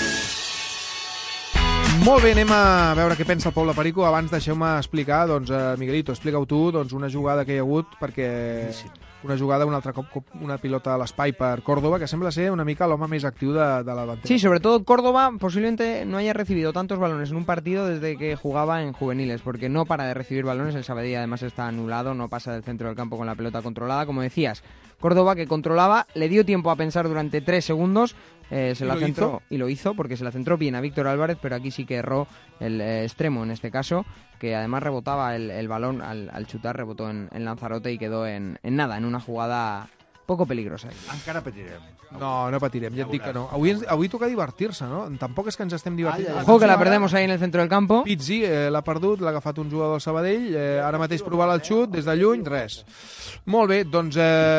Molt bé, anem a veure què pensa el poble perico. Abans deixeu-me explicar, doncs, eh, Miguelito, explica-ho tu, doncs, una jugada que hi ha hagut, perquè una jugada un altre cop, una pilota a l'espai per Córdoba, que sembla ser una mica l'home més actiu de, de la davantera. Sí, sobre todo Córdoba posiblemente no haya recibido tantos balones en un partido desde que jugaba en juveniles, porque no para de recibir balones, el Sabadell además está anulado, no pasa del centro del campo con la pelota controlada, como decías. Córdoba, que controlaba, le dio tiempo a pensar durante tres segundos, eh, se la centró y lo hizo porque se la centró bien a Víctor Álvarez, pero aquí sí que erró el eh, extremo en este caso, que además rebotaba el, el balón al, al chutar, rebotó en, en Lanzarote y quedó en, en nada, en una jugada poco peligrosa. Encara patirem. No, no patirem, ja et dic que no. Avui, ens- avui toca divertir-se, no? Tampoc és que ens estem divertint. Ojo que la perdemos ahí en el centro del campo. Pizzi eh, l'ha perdut, l'ha agafat un jugador del Sabadell, eh, ara mateix provar el xut, des de lluny, res. Molt bé, doncs,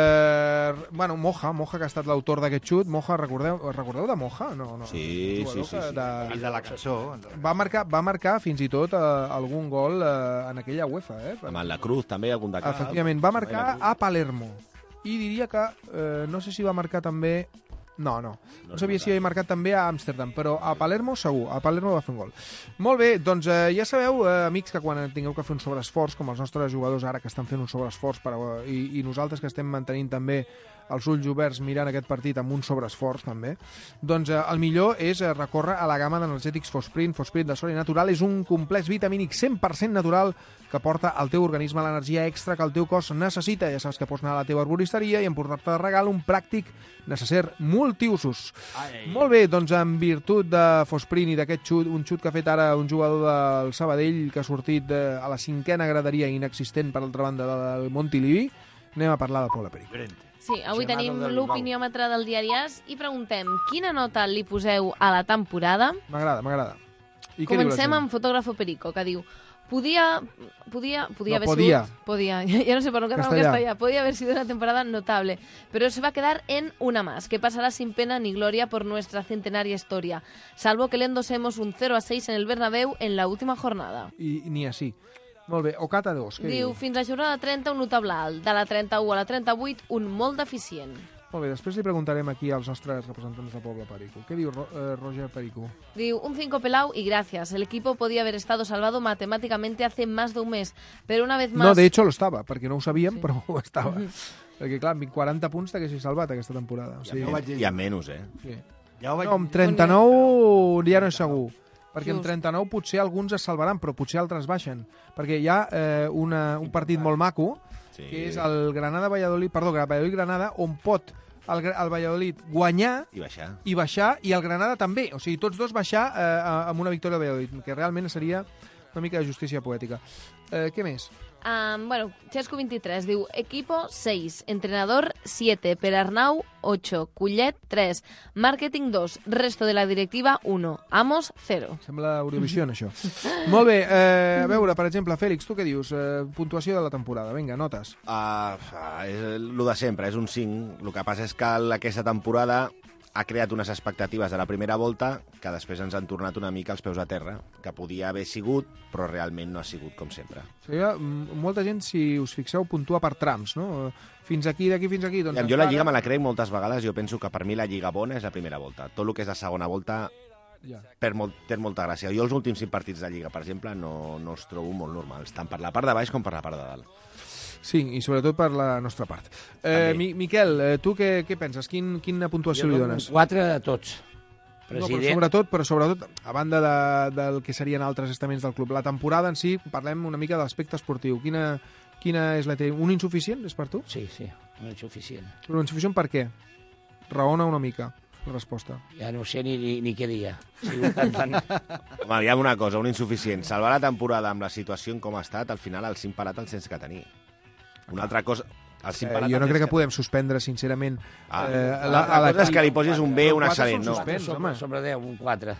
eh, bueno, Moja, Moja que ha estat l'autor d'aquest xut, Moja, recordeu, recordeu de Moja? No, no. Sí, Un jugador sí, sí, que sí. De... I de la cançó. Va marcar, va marcar fins i tot eh, algun gol eh, en aquella UEFA, eh? Amb el La Cruz, també, algun de cap. Efectivament, va marcar a Palermo. I diria que, eh, no sé si va marcar també... No, no. No sabia si havia marcat també a Amsterdam, però a Palermo segur. A Palermo va fer un gol. Molt bé, doncs eh, ja sabeu, eh, amics, que quan tingueu que fer un sobreesforç, com els nostres jugadors ara que estan fent un sobreesforç, per, i, i nosaltres que estem mantenint també els ulls oberts mirant aquest partit amb un sobreesforç també, doncs eh, el millor és eh, recórrer a la gamma d'energètics Fosprint. Fosprint de Soria Natural és un complex vitamínic cent per cent natural que porta al teu organisme l'energia extra que el teu cos necessita. Ja saps que pots anar a la teva arboristeria i emportar-te de regal un pràctic necesser multiusos. Ai. Molt bé, doncs en virtut de Fosprint i d'aquest xut, un xut que ha fet ara un jugador del Sabadell que ha sortit de, a la cinquena graderia inexistent per altra banda del Montilivi, anem a parlar de Paula Perico. Sí, avui tenim l'opiniòmetre del diari As i preguntem quina nota li poseu a la temporada. M'agrada, m'agrada. I què diu la Comencem gent? amb Fotògrafo Perico, que diu Podia, podia, podia No, haber podía. sido... Podía. Ya no sé por qué no Castellà. castellà. Podía haber sido una temporada notable, pero se va a quedar en una más, que pasará sin pena ni gloria por nuestra centenaria historia, salvo que le endosemos un cero a seis en el Bernabéu en la última jornada. I, i ni així. Molt bé, Ocata dos, què Diu, diu? fins a jornada trenta un notable alt, de la trenta-u a la trenta-vuit un molt deficient. Molt bé, després li preguntarem aquí als nostres representants de Poble Perico. Què diu Ro eh, Roger Perico? Diu, un cinco pelao y gracias. El equipo podía haber estado salvado matemáticamente hace más de un mes, pero una vez más... No, de hecho lo estava, perquè no ho sabíem, sí. però ho estava. Perquè, clar, amb quaranta punts t'haguessis salvat aquesta temporada. O sigui, I a menys, eh? Sí. Ja ho vaig No, amb trenta-nou ja no és segur. Perquè amb trenta-nou potser alguns es salvaran, però potser altres baixen. Perquè hi ha eh, una, un partit molt maco, sí. que és el Granada-Valladolid, perdó, Valladolid-Granada, on pot el, el Valladolid guanyar I baixar. i baixar, i el Granada també. O sigui, tots dos baixar eh, amb una victòria del Valladolid, que realment seria una mica de justícia poètica. Eh, què més? Um, bueno, Xesco veintitrés diu equipo seis, entrenador siete, Perarnau ocho, Cullet tres, marketing dos, resto de la directiva uno, Amos cero. Sembla Eurovision, això. Molt bé, eh, a veure, per exemple, Fèlix, tu què dius? Eh, puntuació de la temporada, vinga, notes. Uh, és el de sempre, és un cinc. El que passa és que aquesta temporada ha creat unes expectatives de la primera volta que després ens han tornat una mica els peus a terra, que podia haver sigut, però realment no ha sigut com sempre. O sigui, molta gent, si us fixeu, puntua per trams, no? Fins aquí, d'aquí fins aquí. Doncs jo la Lliga me la crec moltes vegades, jo penso que per mi la Lliga bona és la primera volta. Tot el que és la segona volta ja. per molt, té molta gràcia. Jo els últims cinc partits de Lliga, per exemple, no, no els trobo molt normals, tant per la part de baix com per la part de dalt. Sí, i sobretot per la nostra part. Eh, Mi Miquel, eh, tu què, què penses? Quin, quina puntuació jo li dones? quatre de tots. No, però sobretot, però sobretot, a banda de, del que serien altres estaments del club, la temporada en si, parlem una mica de l'aspecte esportiu. Quina, quina és la teva? Un insuficient, és per tu? Sí, sí, un insuficient. Però un insuficient per què? Raona una mica la resposta. Ja no sé ni, ni, ni què dia. Si tan, tan... Home, aviam una cosa, un insuficient. Salvar la temporada amb la situació en com ha estat, al final el cimparat el tens que tenir. Una altra cosa... El eh, jo no crec que podem suspendre, sincerament... Ah, eh, la, la, la cosa és que li posis un B, un excel·lent, no? Suspens, sobre, sobre deu, un quatre.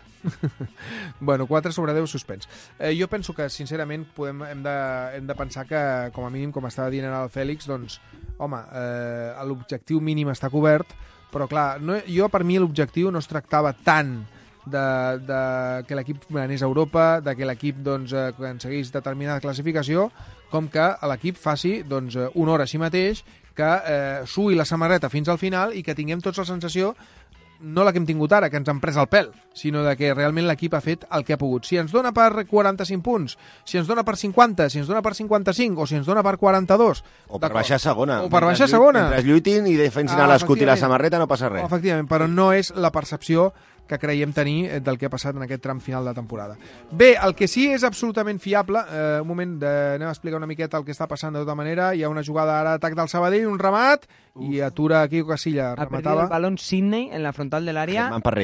Bueno, quatre sobre deu suspens. Eh, jo penso que, sincerament, podem, hem, de, hem de pensar que, com a mínim, com estava dient ara el Fèlix, doncs, home, eh, l'objectiu mínim està cobert, però, clar, no, jo, per mi, l'objectiu no es tractava tant de, de que l'equip anés a Europa, de que l'equip doncs, aconseguís determinada classificació, com que l'equip faci doncs, una hora així mateix, que eh, sui la samarreta fins al final i que tinguem tots la sensació, no la que hem tingut ara, que ens han pres el pèl, sinó de que realment l'equip ha fet el que ha pogut. Si ens dona per quaranta-cinc punts, si ens dona per cinquanta, si ens dona per cinquanta-cinc o si ens dona per quaranta-dos... O per baixar a segona. O per baixar a segona. Mentre lluitin i defensin ah, a l'escut i la samarreta no passa res. Efectivament, però no és la percepció que creiem tenir del que ha passat en aquest tram final de temporada. Bé, el que sí és absolutament fiable, eh, un moment, de, anem a explicar una miqueta el que està passant de tota manera, hi ha una jugada ara d'atac del Sabadell, un remat, Uf. i atura Quico Casilla. Ha rematava. perdido el balón Sidney en la frontal del área. Germán Parreño.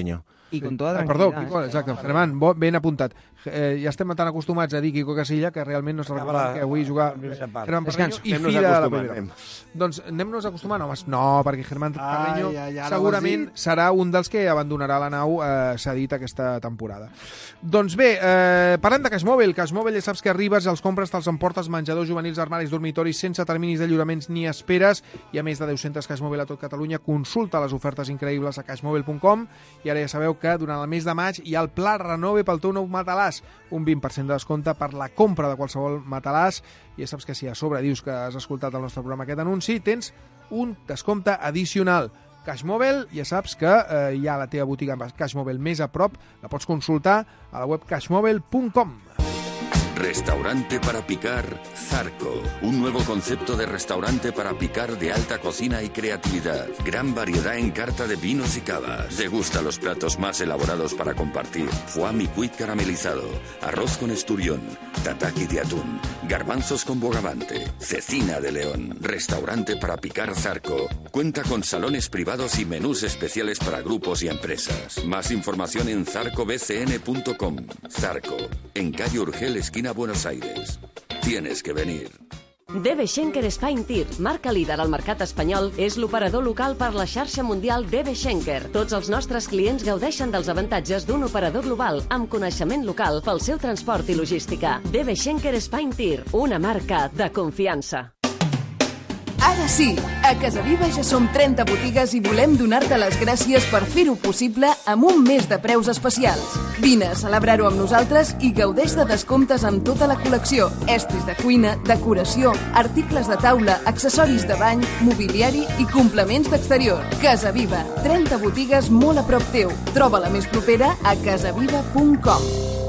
I con tota Ah, tranquil·litat. Perdó, Quico, exacte, Germán, bo- ben apuntat. Eh, ja estem tan acostumats a dir Quico Casilla que realment no s'ha Acaba recordat la- que avui jugar part. Germán Parreño Descans. i Anem-nos fi de la acostumant, primera. anem. Doncs anem-nos acostumant, home, no, perquè Germán Parreño Ai, ai, ara segurament ho has dit. serà un dels que abandonarà la nau eh, cedit aquesta temporada. Doncs bé, eh, parlem de Cashmobile. Cashmobile ja saps que arribes, els compres, te'ls emportes, menjadors, juvenils, armaris, dormitoris, sense terminis de lliuraments ni esperes. Hi ha més de deu centes Cashmobile a tot Catalunya. Consulta les ofertes increïbles a cashmobile punt com i ara ja sabeu que durant el mes de maig hi ha el pla Renove pel teu nou matalàs. Un vint per cent de descompte per la compra de qualsevol matalàs. I ja saps que si a sobre dius que has escoltat el nostre programa aquest anunci, tens un descompte addicional. Cashmobile, ja saps que eh, hi ha la teva botiga Cashmobile més a prop, la pots consultar a la web cashmobile punt com. Restaurante para picar Zarco. Un nuevo concepto de restaurante para picar de alta cocina y creatividad. Gran variedad en carta de vinos y cavas. Degusta los platos más elaborados para compartir. Foie micuit caramelizado. Arroz con esturión. Tataki de atún. Garbanzos con bogavante. Cecina de león. Restaurante para picar Zarco. Cuenta con salones privados y menús especiales para grupos y empresas. Más información en zarco b c n punto com. Zarco. En calle Urgel, esquina Buenos Aires. Tienes que venir. D B Schenker Spine Tir, marca líder al mercat espanyol, és l'operador local per la xarxa mundial D B Schenker. Tots els nostres clients gaudeixen dels avantatges d'un operador global amb coneixement local pel seu transport i logística. D B Schenker Spine Tir, una marca de confiança. Ara sí, a Casa Viva ja som trenta botigues i volem donar-te les gràcies per fer-ho possible amb un mes de preus especials. Vine a celebrar-ho amb nosaltres i gaudeix de descomptes amb tota la col·lecció, estris de cuina, decoració, articles de taula, accessoris de bany, mobiliari i complements d'exterior. Casa Viva, trenta botigues molt a prop teu. Troba la més propera a casaviva punt com.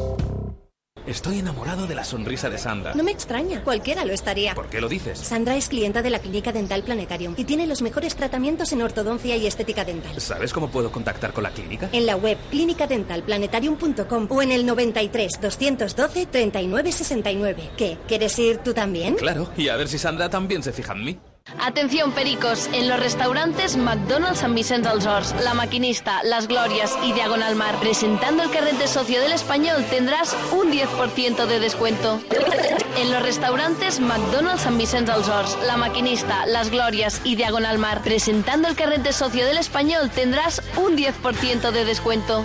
Estoy enamorado de la sonrisa de Sandra. No me extraña, cualquiera lo estaría. ¿Por qué lo dices? Sandra es clienta de la Clínica Dental Planetarium y tiene los mejores tratamientos en ortodoncia y estética dental. ¿Sabes cómo puedo contactar con la clínica? En la web clínica dental planetarium punto com o en el noventa y tres, doscientos doce, treinta y nueve, sesenta y nueve. ¿Qué? ¿Quieres ir tú también? Claro, y a ver si Sandra también se fija en mí. Atención, pericos, en los restaurantes McDonald's San Vicente dels Horts, La Maquinista, Las Glorias y Diagonal Mar, presentando el carnet de socio del Español, tendrás un diez por ciento de descuento. En los restaurantes McDonald's San Vicente dels Horts, La Maquinista, Las Glorias y Diagonal Mar, presentando el carnet de socio del Español, tendrás un diez por ciento de descuento.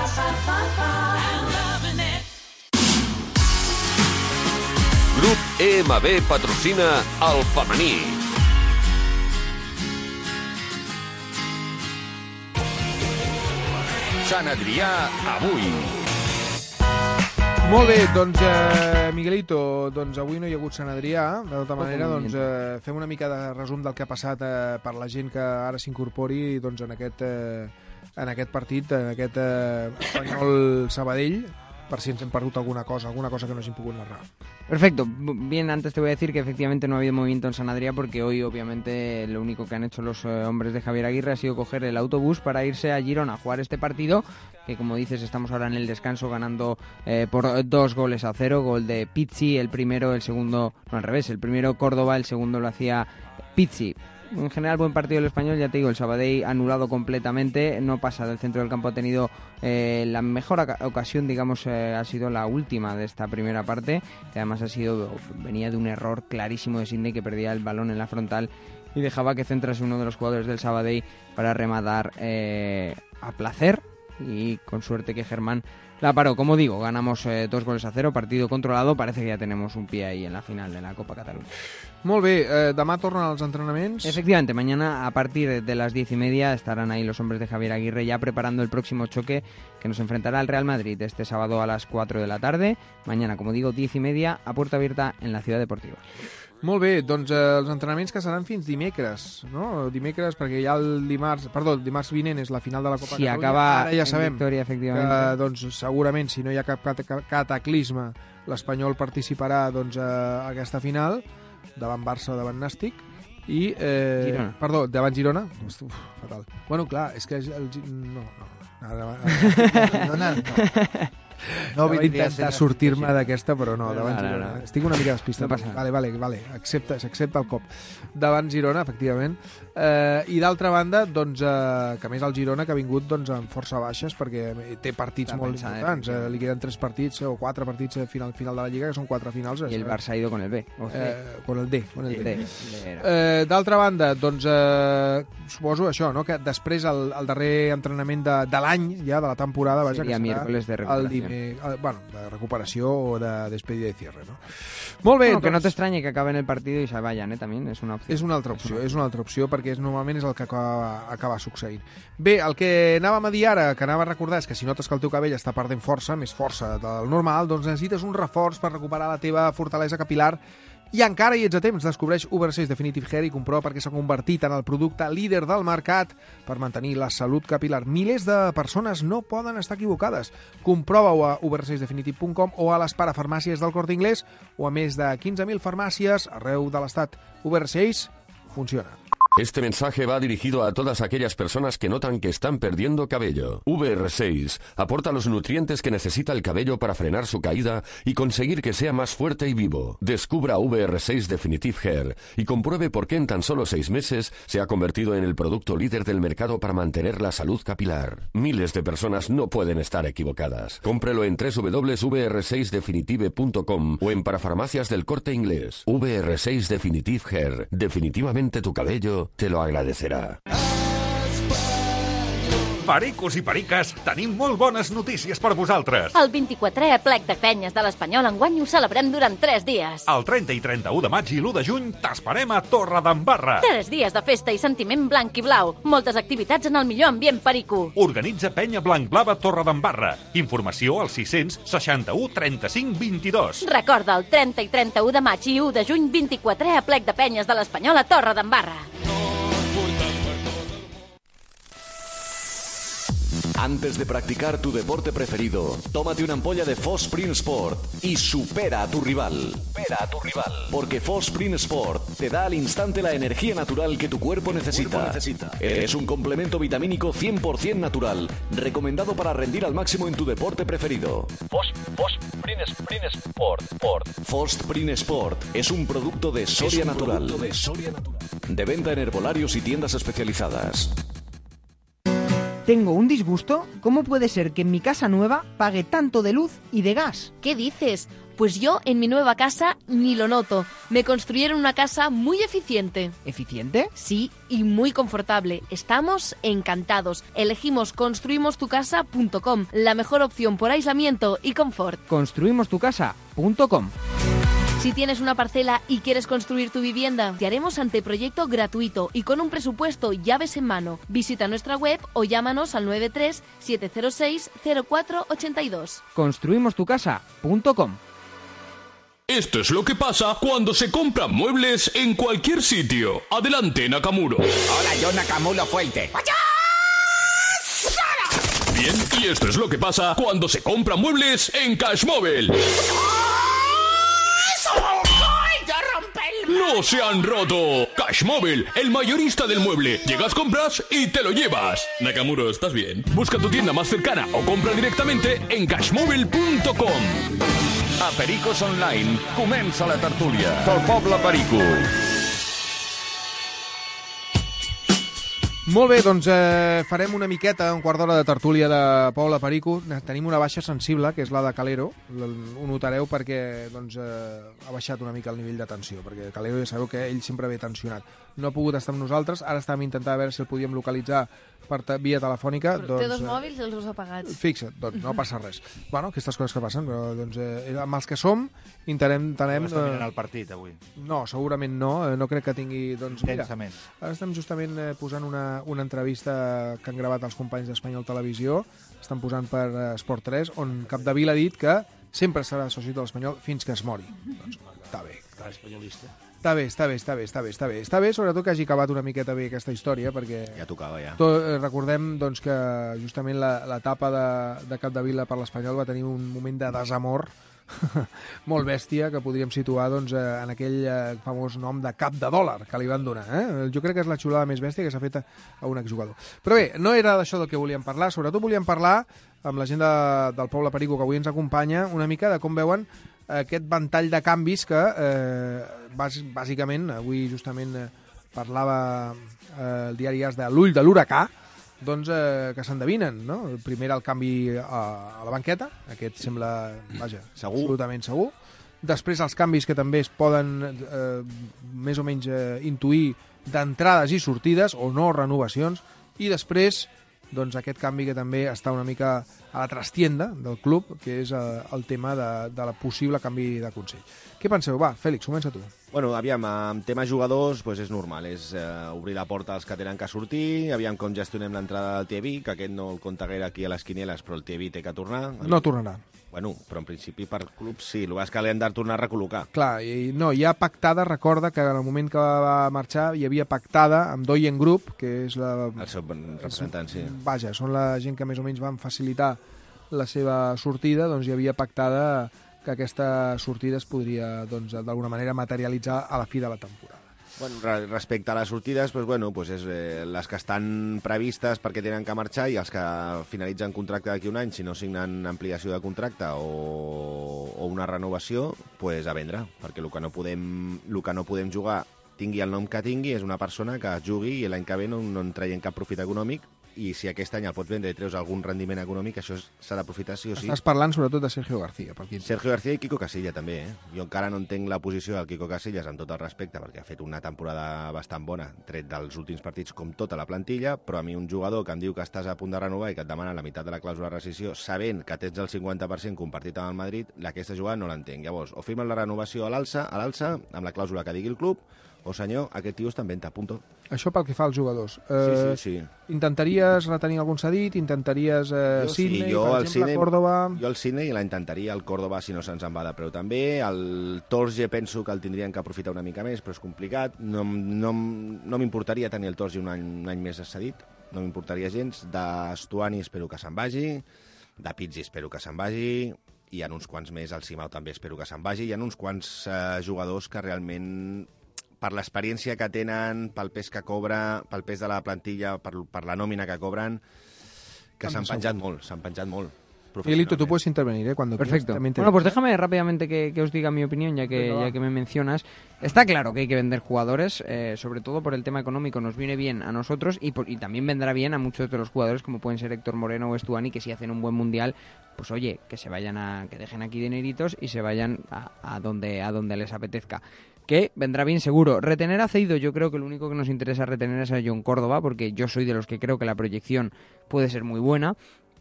Grup E M B patrocina el femení. Sant Adrià avui. Molt bé, doncs, eh, Miguelito, doncs avui no hi ha hagut Sant Adrià. De tota manera, doncs, eh, fem una mica de resum del que ha passat eh, per la gent que ara s'incorpori doncs, en, aquest, eh, en aquest partit, en aquest eh, Espanyol-Sabadell, per si ens hem perdut alguna cosa, alguna cosa que no hagin pogut narrar. Perfecto. Bien, antes te voy a decir que efectivamente no ha habido movimiento en San Adrià porque hoy obviamente lo único que han hecho los eh, hombres de Javier Aguirre ha sido coger el autobús para irse a Girona a jugar este partido, que como dices estamos ahora en el descanso ganando eh, por dos goles a cero, gol de Pizzi, el primero, el segundo, no al revés, el primero Córdoba, el segundo lo hacía Pizzi. En general, buen partido del Español, ya te digo, el Sabadell anulado completamente, no pasa del centro del campo, ha tenido eh, la mejor ocasión, digamos, eh, ha sido la última de esta primera parte, que además ha sido, venía de un error clarísimo de Sidney, que perdía el balón en la frontal y dejaba que centrase uno de los jugadores del Sabadell para rematar eh, a placer, y con suerte que Germán la paró. Como digo, ganamos eh, dos goles a cero, partido controlado, parece que ya tenemos un pie ahí en la final de la Copa Cataluña. Molt bé, eh, demà tornen els entrenaments. Efectivamente, mañana a partir de las diez y media estarán ahí los hombres de Javier Aguirre ya preparando el próximo choque que nos enfrentará al Real Madrid este sábado a las cuatro de la tarde. Mañana, como digo, diez y media a puerta abierta en la Ciudad Deportiva. Molt bé, doncs eh, els entrenaments que seran fins dimecres, no? Dimecres, perquè ja el dimarts, perdó, el dimarts vinent és la final de la Copa si Catalunya. Acaba Ara ja sabem victòria, efectivament. que doncs, segurament, si no hi ha cap cat cataclisme, l'Espanyol participarà doncs, a aquesta final, davant Barça o davant Nàstic, i... Eh, Girona. Perdó, davant Girona? Uf, fatal. Bueno, clar, és que... El, no, no. Ara, ara, Girona, no. No No vaig vindria a intentar ser sortir-me d'aquesta, però no, No, davant no, Girona. no. Estic una mica despistat. No passa res. Vale, vale, vale. Accepta, s'accepta el cop. Davant Girona, efectivament. Eh, I d'altra banda, doncs, eh, que a més el Girona que ha vingut doncs, amb força baixes perquè té partits Està molt pensant, importants. eh, Eh, li queden tres partits o quatre partits a final, final de la Lliga, que són quatre finals. Y el Barça ha ido con el B. o C. Eh, con el D. Con el El D. D, era. Eh, D'altra banda, doncs, eh, suposo això, no? que després el, el darrer entrenament de, de l'any, ja de la temporada, vaja, Seria que serà miércoles de el recuperació. dime, eh, bueno, de recuperació o de despedida de cierre. No? Molt bé, Bueno, que no doncs, te extrañe que acaben el partido y se vayan, ¿eh? También es una opción. és una altra opció, és una altra opció perquè és, normalment és el que acaba, acaba succeint. Bé, el que anàvem a dir ara, que anava a recordar, és que si notes que el teu cabell està perdent força, més força del normal, doncs necessites un reforç per recuperar la teva fortalesa capilar i encara hi ets a temps. Descobreix Uber seis Definitive Hair i comprova perquè s'ha convertit en el producte líder del mercat per mantenir la salut capilar. Milers de persones no poden estar equivocades. Comprova-ho a uber seis definitive punt com o a les parafarmàcies del Corte Inglés o a més de quinze mil farmàcies arreu de l'estat. Uber seis funciona. Este mensaje va dirigido a todas aquellas personas que notan que están perdiendo cabello. V R seis aporta los nutrientes que necesita el cabello para frenar su caída y conseguir que sea más fuerte y vivo. Descubra V R seis Definitive Hair y compruebe por qué en tan solo seis meses se ha convertido en el producto líder del mercado para mantener la salud capilar. Miles de personas no pueden estar equivocadas. Cómprelo en doble u doble u doble u punto v r seis definitive punto com o en parafarmacias del Corte Inglés. V R seis Definitive Hair. Definitivamente tu cabello te lo agradecerá. Pericos i periques, tenim molt bones notícies per vosaltres. El vint-i-quatrè aplec de penyes de l'Espanyol enguany ho celebrem durant tres dies. El trenta i trenta-u de maig i l'u de juny t'esperem a Torredembarra. Tres dies de festa i sentiment blanc i blau. Moltes activitats en el millor ambient perico. Organitza Penya Blanc-Blava Torredembarra. Informació al sis seixanta-u trenta-cinc vint-i-dos. Recorda, el trenta i trenta-u de maig i u de juny, vint-i-quatrè aplec de penyes de l'Espanyol a Torredembarra. Antes de practicar tu deporte preferido, tómate una ampolla de Fosprin Sport y supera a tu rival. Supera a tu rival. Porque Fosprin Sport te da al instante la energía natural que tu cuerpo necesita. Cuerpo necesita. Es un complemento vitamínico cien por ciento natural, recomendado para rendir al máximo en tu deporte preferido. Fosprin Sport. Fosprin Sport es un producto de Soria Natural. De Soria Natural. De venta en herbolarios y tiendas especializadas. Tengo un disgusto. ¿Cómo puede ser que en mi casa nueva pague tanto de luz y de gas? ¿Qué dices? Pues yo en mi nueva casa ni lo noto. Me construyeron una casa muy eficiente. ¿Eficiente? Sí, y muy confortable. Estamos encantados. Elegimos construimos tu casa punto com, la mejor opción por aislamiento y confort. construimos tu casa punto com. Si tienes una parcela y quieres construir tu vivienda, te haremos anteproyecto gratuito y con un presupuesto llaves en mano. Visita nuestra web o llámanos al nueve tres siete cero seis cero cuatro ocho dos. construimos tu casa punto com. Esto es lo que pasa cuando se compran muebles en cualquier sitio. Adelante, Nakamuro. Hola, yo Nakamuro Fuente. Bien, y esto es lo que pasa cuando se compran muebles en Cashmobile. ¡No se han roto! Cashmobile, el mayorista del mueble. Llegas, compras y te lo llevas. Nakamuro, ¿estás bien? Busca tu tienda más cercana o compra directamente en cashmobile punto com. A Pericos Online comença la tertúlia pel poble Perico. Molt bé, doncs eh, farem una miqueta, un quart d'hora de tertúlia de Poble Perico. Tenim una baixa sensible, que és la de Calero. Ho notareu perquè doncs, eh, ha baixat una mica el nivell de tensió, perquè Calero ja sabeu que ell sempre ve tensionat. No ha pogut estar amb nosaltres, ara estàvem intentant veure si el podíem localitzar per te via telefònica. Però doncs, té dos eh, mòbils i els dos apagats. Fixa't, doncs no passa res. Bueno, aquestes coses que passen, però doncs, eh, amb els que som intentem... intentem Està mirant el partit, avui. No, segurament no. Eh, no crec que tingui... Doncs, mira, Intensament. ara estem justament eh, posant una, una entrevista que han gravat els companys d'Espanyol Televisió, estan posant per eh, Esport tres, on Capdevila ha dit que sempre serà soci de l'Espanyol fins que es mori. Doncs està bé. Clar, espanyolista. Està bé, està bé, està bé, està bé, està bé. Està bé, sobretot que hagi acabat una miqueta bé aquesta història, perquè... Ja tocava, ja. To, eh, recordem doncs, que justament l'etapa de, de Capdevila per l'Espanyol va tenir un moment de desamor molt bèstia que podríem situar doncs, en aquell famós nom de cap de dòlar que li van donar. Eh? Jo crec que és la xulada més bèstia que s'ha fet a un exjugador. Però bé, no era d'això del que volíem parlar, sobretot volíem parlar amb la gent de, del Poble Perico que avui ens acompanya una mica de com veuen aquest ventall de canvis que eh, bàsicament, avui justament parlava eh, el diari As de l'ull de l'huracà, doncs, eh, que s'endevinen, no? Primer el canvi a, a la banqueta, aquest sembla, vaja, segur. absolutament segur. Després els canvis que també es poden eh, més o menys eh, intuir d'entrades i sortides, o no renovacions, i després doncs, aquest canvi que també està una mica a la trastienda del club, que és eh, el tema de, de la possible canvi de consell. Què penseu? Va, Fèlix, comença tu. Bueno, aviam, amb tema jugadors pues és normal, és eh, obrir la porta als que tenen que sortir, aviam com gestionem l'entrada del T V, que aquest no el compta gaire aquí a les quinieles, però el T V té que tornar. No tornarà. Bueno, però en principi per clubs sí, el que és que l'hem de tornar a recol·locar. Clar, i no, hi ha pactada, recorda que en el moment que va marxar hi havia pactada amb Doyen Group, que és la... El seu representant, sí. Vaja, són la gent que més o menys van facilitar la seva sortida, doncs hi havia pactada que aquesta sortida es podria, doncs, d'alguna manera materialitzar a la fi de la temporada. Bueno, respecte a les sortides, pues bueno, pues és, eh, les que estan previstes perquè tenen que marxar i els que finalitzen contracte d'aquí un any, si no signen ampliació de contracte o, o una renovació, pues a vendre, perquè el que no podem, el que no podem jugar, tingui el nom que tingui, és una persona que jugui i l'any que ve no, no en traient cap profit econòmic, i si aquest any el pots vendre i treus algun rendiment econòmic, això s'ha d'aprofitar sí o sí. Estàs parlant sobretot de Sergio García. Per aquí. Sergio García i Quico Casilla també, eh? Jo encara no entenc la posició del Quico Casillas amb tot el respecte, perquè ha fet una temporada bastant bona, tret dels últims partits com tota la plantilla, però a mi un jugador que em diu que estàs a punt de renovar i que et demana la meitat de la clàusula de rescissió, sabent que tens el cinquanta per cent compartit amb el Madrid, aquesta jugada no l'entenc. Llavors, o firmen la renovació a l'alça, a l'alça, amb la clàusula que digui el club, o senyor, aquest tio està en venda, punto. Això pel que fa als jugadors. Eh, sí, sí, sí. Intentaries retenir algun cedit? Intentaries eh, jo, Sydney, sí, jo, per el exemple, Sydney, Córdoba? Jo el Sydney la intentaria, el Córdoba, si no se'ns en va de preu també. El Torge penso que el tindrien que aprofitar una mica més, però és complicat. No, no, no m'importaria tenir el Torge un any, un any més cedit, no m'importaria gens. D'Estuani espero que se'n vagi, de Pizzi espero que se'n vagi, i en uns quants més el Simao també espero que se'n vagi, i en uns quants eh, jugadors que realment, per l'experiència que tenen, pel pes que cobra, pel pes de la plantilla, per, per la nòmina que cobran, que s'han penjat molt, s'han penjat molt. Miguelito, tú puedes intervenir, ¿eh? Cuando Perfecto. Quieras, bueno, pues déjame rápidamente que, que os diga mi opinión, ya que, ya que me mencionas. Está claro que hay que vender jugadores, eh, sobre todo por el tema económico, nos viene bien a nosotros y, por, y también vendrá bien a muchos de los jugadores, como pueden ser Héctor Moreno o Estuani, que si hacen un buen mundial, pues oye, que se vayan a, que dejen aquí dineritos y se vayan a, a donde, a donde les apetezca. Que vendrá bien seguro. Retener a Ceido, yo creo que lo único que nos interesa retener es a John Córdoba, porque yo soy de los que creo que la proyección puede ser muy buena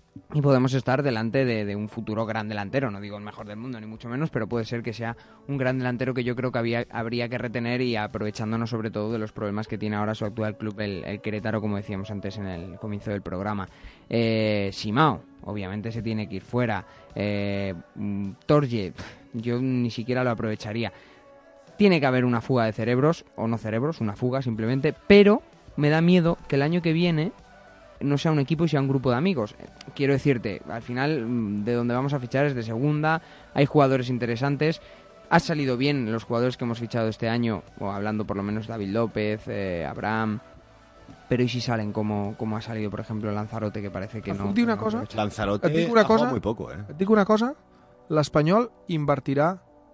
y podemos estar delante de, de un futuro gran delantero, no digo el mejor del mundo ni mucho menos, pero puede ser que sea un gran delantero que yo creo que había, habría que retener, y aprovechándonos sobre todo de los problemas que tiene ahora su actual club, el, el Querétaro, como decíamos antes en el comienzo del programa. eh, Simao, obviamente se tiene que ir fuera. eh, Torje, yo ni siquiera lo aprovecharía. Tiene que haber una fuga de cerebros, o no cerebros, una fuga simplemente, pero me da miedo que el año que viene no sea un equipo y sea un grupo de amigos. Quiero decirte, al final de donde vamos a fichar es de segunda, hay jugadores interesantes, ha salido bien los jugadores que hemos fichado este año, o hablando por lo menos David López, eh, Abraham, pero ¿y si salen como, como ha salido, por ejemplo, Lanzarote, que parece que no... Et dic una no cosa? Lanzarote et dic una ha cosa, jugado muy poco, eh? Et dic una cosa, l'Espanyol invertirà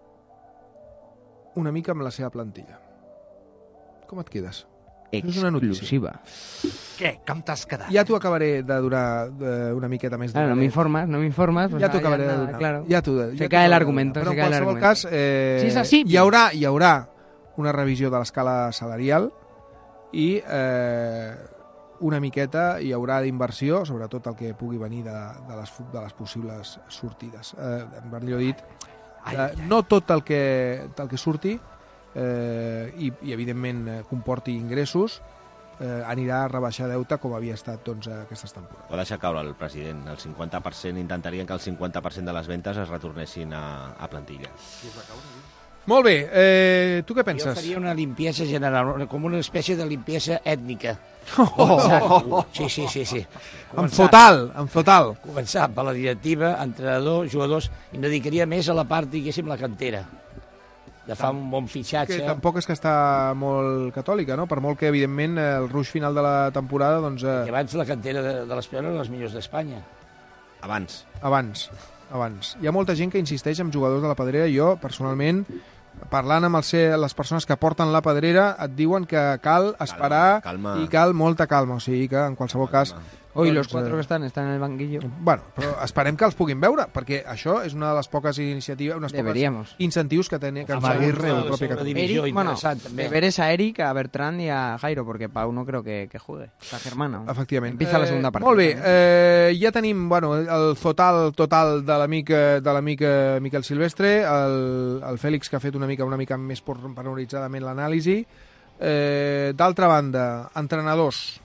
una mica amb la seva plantilla. Com et quedes? És una Exclusiva. Què? Com t'has quedat? Ja t'ho acabaré de donar de una miqueta més. Claro, no m'informes, no m'informes. Pues ja t'ho nada, acabaré ya de nada, donar. claro. Ja t'ho, se ja cae el argumento. Però se en cae el qualsevol argumento. cas, eh, si és així, hi haurà, hi haurà una revisió de l'escala salarial i eh, una miqueta hi haurà d'inversió, sobretot el que pugui venir de, de, les, de les possibles sortides. Eh, millor dit, eh, no tot el que, el que surti eh, i, i evidentment eh, comporti ingressos eh, anirà a rebaixar deute com havia estat doncs, aquestes temporades. Va deixar caure el president. El cinquanta per cent intentarien que el cinquanta per cent de les ventes es retornessin a, a plantilla. Qui es va caure? Molt bé, eh, tu què penses? Jo faria una limpiesa general, com una espècie de limpiesa ètnica. Oh. Sí, sí, sí, sí. En fotal, en fotal. Començar per la directiva, entrenador, jugadors, i no dedicaria més a la part, diguéssim, la cantera. De fa un bon fitxatge. Que tampoc és que està molt catòlica, no? Per molt que, evidentment, el ruix final de la temporada, doncs... Eh... I abans la cantera de, de l'Espanyol era les millors d'Espanya. Abans. Abans, abans. Hi ha molta gent que insisteix en jugadors de la Pedrera. Jo, personalment, parlant amb els, les persones que porten la Pedrera, et diuen que cal esperar calma, calma. i cal molta calma. O sigui que, en qualsevol calma. cas... Hoy los cuatro que están, están en el banquillo. Bueno, però esperem que els puguin veure, perquè això és una de les poques iniciatives, unes Deberíamos. poques incentius que tenia que Amb Aguirre el el propi Eric, bueno, deberes a Eric, a Bertrand y a Jairo, porque Pau no creo que, que juegue. Está Germana. Efectivament. Empieza la segunda eh, parte. Molt bé, eh, ja tenim bueno, el total total de l'amic de l'amic Miquel Silvestre, el, el Fèlix, que ha fet una mica una mica més pormenoritzadament l'anàlisi. Eh, D'altra banda, entrenadors.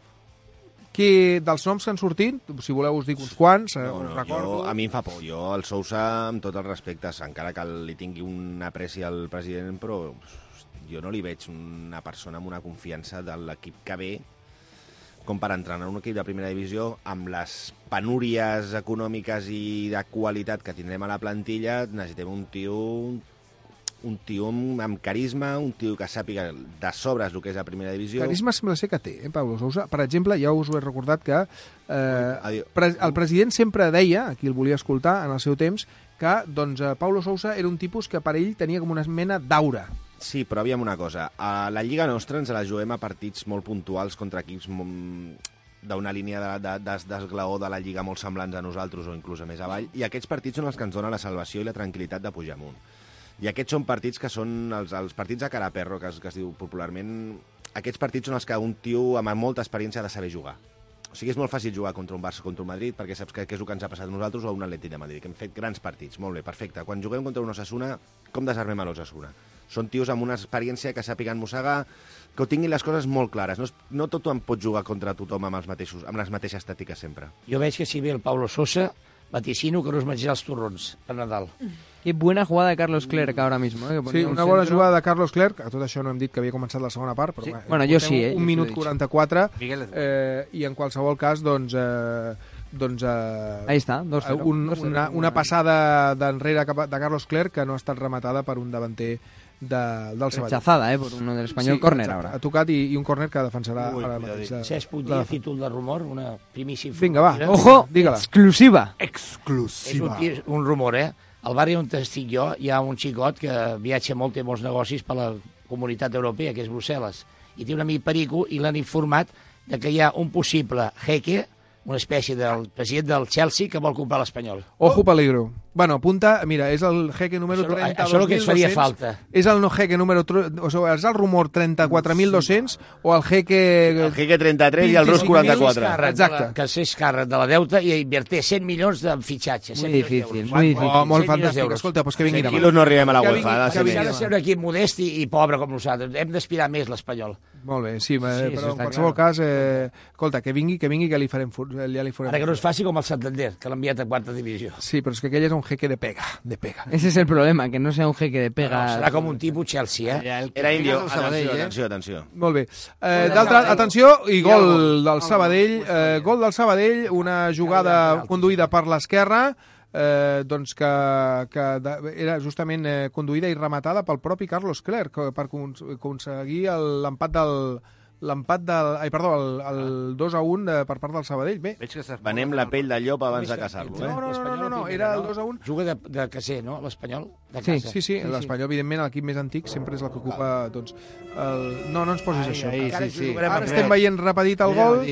Que dels noms que han sortit, si voleu us dic uns quants, eh, no, no, us recordo... Jo, a mi em fa por. Jo, el Sousa, amb tots els respectes, encara que li tingui un apreci al president, però jo no li veig una persona amb una confiança de l'equip que ve com per entrenar un equip de primera divisió amb les penúries econòmiques i de qualitat que tindrem a la plantilla. Necessitem un tio... un tio amb carisma, un tio que sàpiga de sobres el que és la primera divisió. Carisma sembla ser que té, eh, Pablo Sousa. Per exemple, ja us ho he recordat que eh, pre el president sempre deia, a qui el volia escoltar en el seu temps, que doncs, Pablo Sousa era un tipus que per ell tenia com una mena d'aura. Sí, però aviam una cosa. A la Lliga nostra ens la juguem a partits molt puntuals contra equips d'una línia d'esglaó de, de, de la Lliga molt semblants a nosaltres o inclús a més avall, i aquests partits són els que ens donen la salvació i la tranquil·litat de pujar amunt. I aquests són partits que són els, els partits a cara perro, que es, que es diu popularment. Aquests partits són els que un tio amb molta experiència ha de saber jugar. O sigui, és molt fàcil jugar contra un Barça, contra un Madrid, perquè saps que, que és el que ens ha passat a nosaltres o a un Atlètic de Madrid, que hem fet grans partits. Molt bé, perfecte. Quan juguem contra un Osasuna, com desarmem a l'Osasuna? Són tios amb una experiència que sàpiguen mossegar, que ho tinguin les coses molt clares. No, no tothom pot jugar contra tothom amb, els mateixos, amb les mateixes tàctiques sempre. Jo veig que si ve el Pablo Sousa, vaticino que no es menjarà els torrons per Nadal. Qué buena jugada de Carlos Clerc ahora mismo. ¿eh? Sí, una bona jugada de Carlos Clerc. A tot això no hem dit que havia començat la segona part, però sí. bé, bueno, jo sí, eh? un minut quaranta-quatre, eh, i en qualsevol cas, doncs... Eh, doncs eh, Ahí està, dos cero. Un, una, una passada d'enrere de Carlos Clerc que no ha estat rematada per un davanter de, del Sabadell. Rechazada, eh, por uno del Espanyol, sí, córner ara. Ha tocat i, i un córner que defensarà Ui, ara mateix. Cesc Puigdia, títol de rumor, una primíssima... Vinga, va, ojo, digue-la. Exclusiva. Exclusiva. És un, un rumor, eh? Al barri on estic jo hi ha un xicot que viatja molt, té molts negocis per la comunitat europea, que és Brussel·les, i té un amic perico i l'han informat de que hi ha un possible jeque, una espècie del president del Chelsea que vol comprar l'Espanyol. Ojo peligro. Bueno, apunta, mira, és el jeque número això, trenta-dos mil dos-cents. Això és el que ens faria falta. És el no jeque número... O sigui, és el rumor trenta-quatre mil dos-cents o el jeque... El jeque trenta-tres i el Rus quaranta-quatre. Exacte. Que s'és càrrec de la deuta i invertir cent milions en fitxatge. Muy difícil, muy difícil. Oh, molt fantàstic. Escolta, doncs que vingui demà. Quilos no arribem a la UEFA. Ha de ser un equip modest i, i pobre com nosaltres. Hem d'aspirar més l'Espanyol. Molt bé, sí, però en qualsevol cas, eh, escolta, que vingui, que vingui, que li farem... Ja li farem Ara que no es faci com el Santander, que l'ha enviat a quarta divisió. Sí, però és que aquell és un jeque de pega. De pega. Ese es el problema, que no sea un jeque de pega. No, serà com un tipus Chelsea, eh? Era indio. Atenció, atenció, atenció. Molt bé. Eh, D'altra, atenció, i gol del Sabadell. Eh, gol del Sabadell, una jugada conduïda per l'esquerra, eh, doncs que, que de, era justament eh, conduïda i rematada pel propi Carlos Clerc per aconseguir l'empat del... l'empat del... Ai, perdó, el, el dos a un de, per part del Sabadell. Bé. Venem la pell del llop abans de caçar-lo. Eh? No, no, no, no, no, era el dos a un. Juga de, de caser, no?, l'Espanyol? Sí, sí, sí, l'Espanyol, evidentment, l'equip més antic sempre és el que ocupa, doncs... El... No, no ens posis ai, això. Ai, sí, sí. Ara estem veient repetit el gol.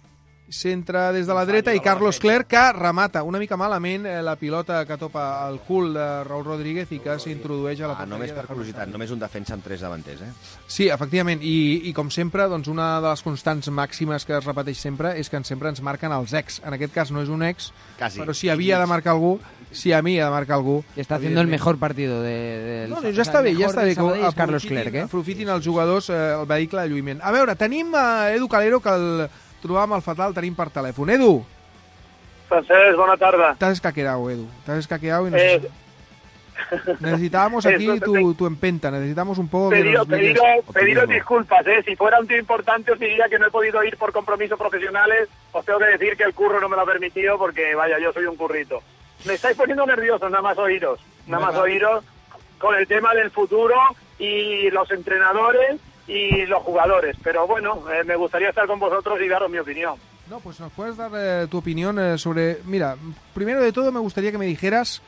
Centra des de la dreta i Carlos Clerc que remata una mica malament la pilota que topa el cul de Raúl Rodríguez i que s'introdueix a la porteria. Ah, només per curiositat, només un defensa amb tres davanters, eh? Sí, efectivament, i, i com sempre, doncs una de les constants màximes que es repeteix sempre és que sempre ens marquen els ex. En aquest cas no és un ex, Casi. Però si havia de marcar algú, si havia de marcar algú... Està haciendo el mejor partido de, del... No, no, ja està bé, ja està bé que és Carlos Clerc, eh? Aprofitin els jugadors eh, el vehicle de lluïment. A veure, tenim a Edu Calero que el trobàvem al fatal, tenim per telèfon. Edu! Francesc, bona tarda. T'has escaqueado, Edu. T'has escaqueado i no eh, sé... Necesitábamos aquí Eso, tu, tu empenta, necesitamos un poco... que Pediros, nos mires pediros, optimismo. pediros disculpas, ¿eh? Si fuera un tío importante os diría que no he podido ir por compromisos profesionales. Os tengo que decir que el curro no me lo ha permitido porque, vaya, yo soy un currito. Me estáis poniendo nerviosos nada más oíros, nada más oíros con el tema del futuro y los entrenadores y los jugadores. Pero bueno, eh, me gustaría estar con vosotros y daros mi opinión. No, pues nos puedes dar eh, tu opinión eh, sobre... Mira, primero de todo me gustaría que me dijeras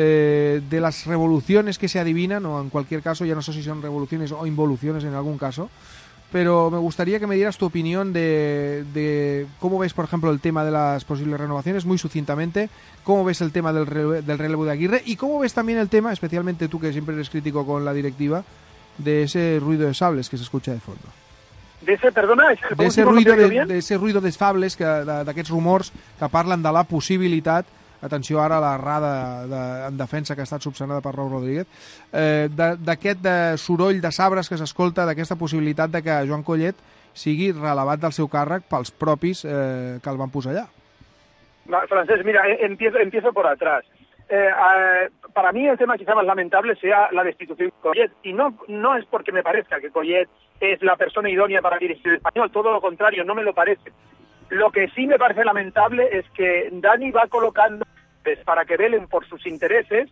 eh, de las revoluciones que se adivinan, o en cualquier caso, ya no sé si son revoluciones o involuciones en algún caso, pero me gustaría que me dieras tu opinión de, de cómo ves, por ejemplo, el tema de las posibles renovaciones, muy sucintamente, cómo ves el tema del relevo, del relevo de Aguirre, y cómo ves también el tema, especialmente tú que siempre eres crítico con la directiva, de ese ruido de sables que se escucha de fondo. De ese, perdona, ese, De ese, ruido de, de ese ruido de fables, que, d'aquests rumors que parlen de la possibilitat, atenció ara a la errada de, en defensa que ha estat subsanada per Raúl Rodríguez, eh, d'aquest de, soroll de sabres que s'escolta, d'aquesta possibilitat de que Joan Collet sigui relevat del seu càrrec pels propis eh, que el van posar allà. Va, Francesc, mira, empiezo, empiezo por atrás. Eh, eh, para mí el tema quizá más lamentable sea la destitución de Collet, y no, no es porque me parezca que Collet es la persona idónea para dirigir el Español, todo lo contrario, no me lo parece. Lo que sí me parece lamentable es que Dani va colocando para que velen por sus intereses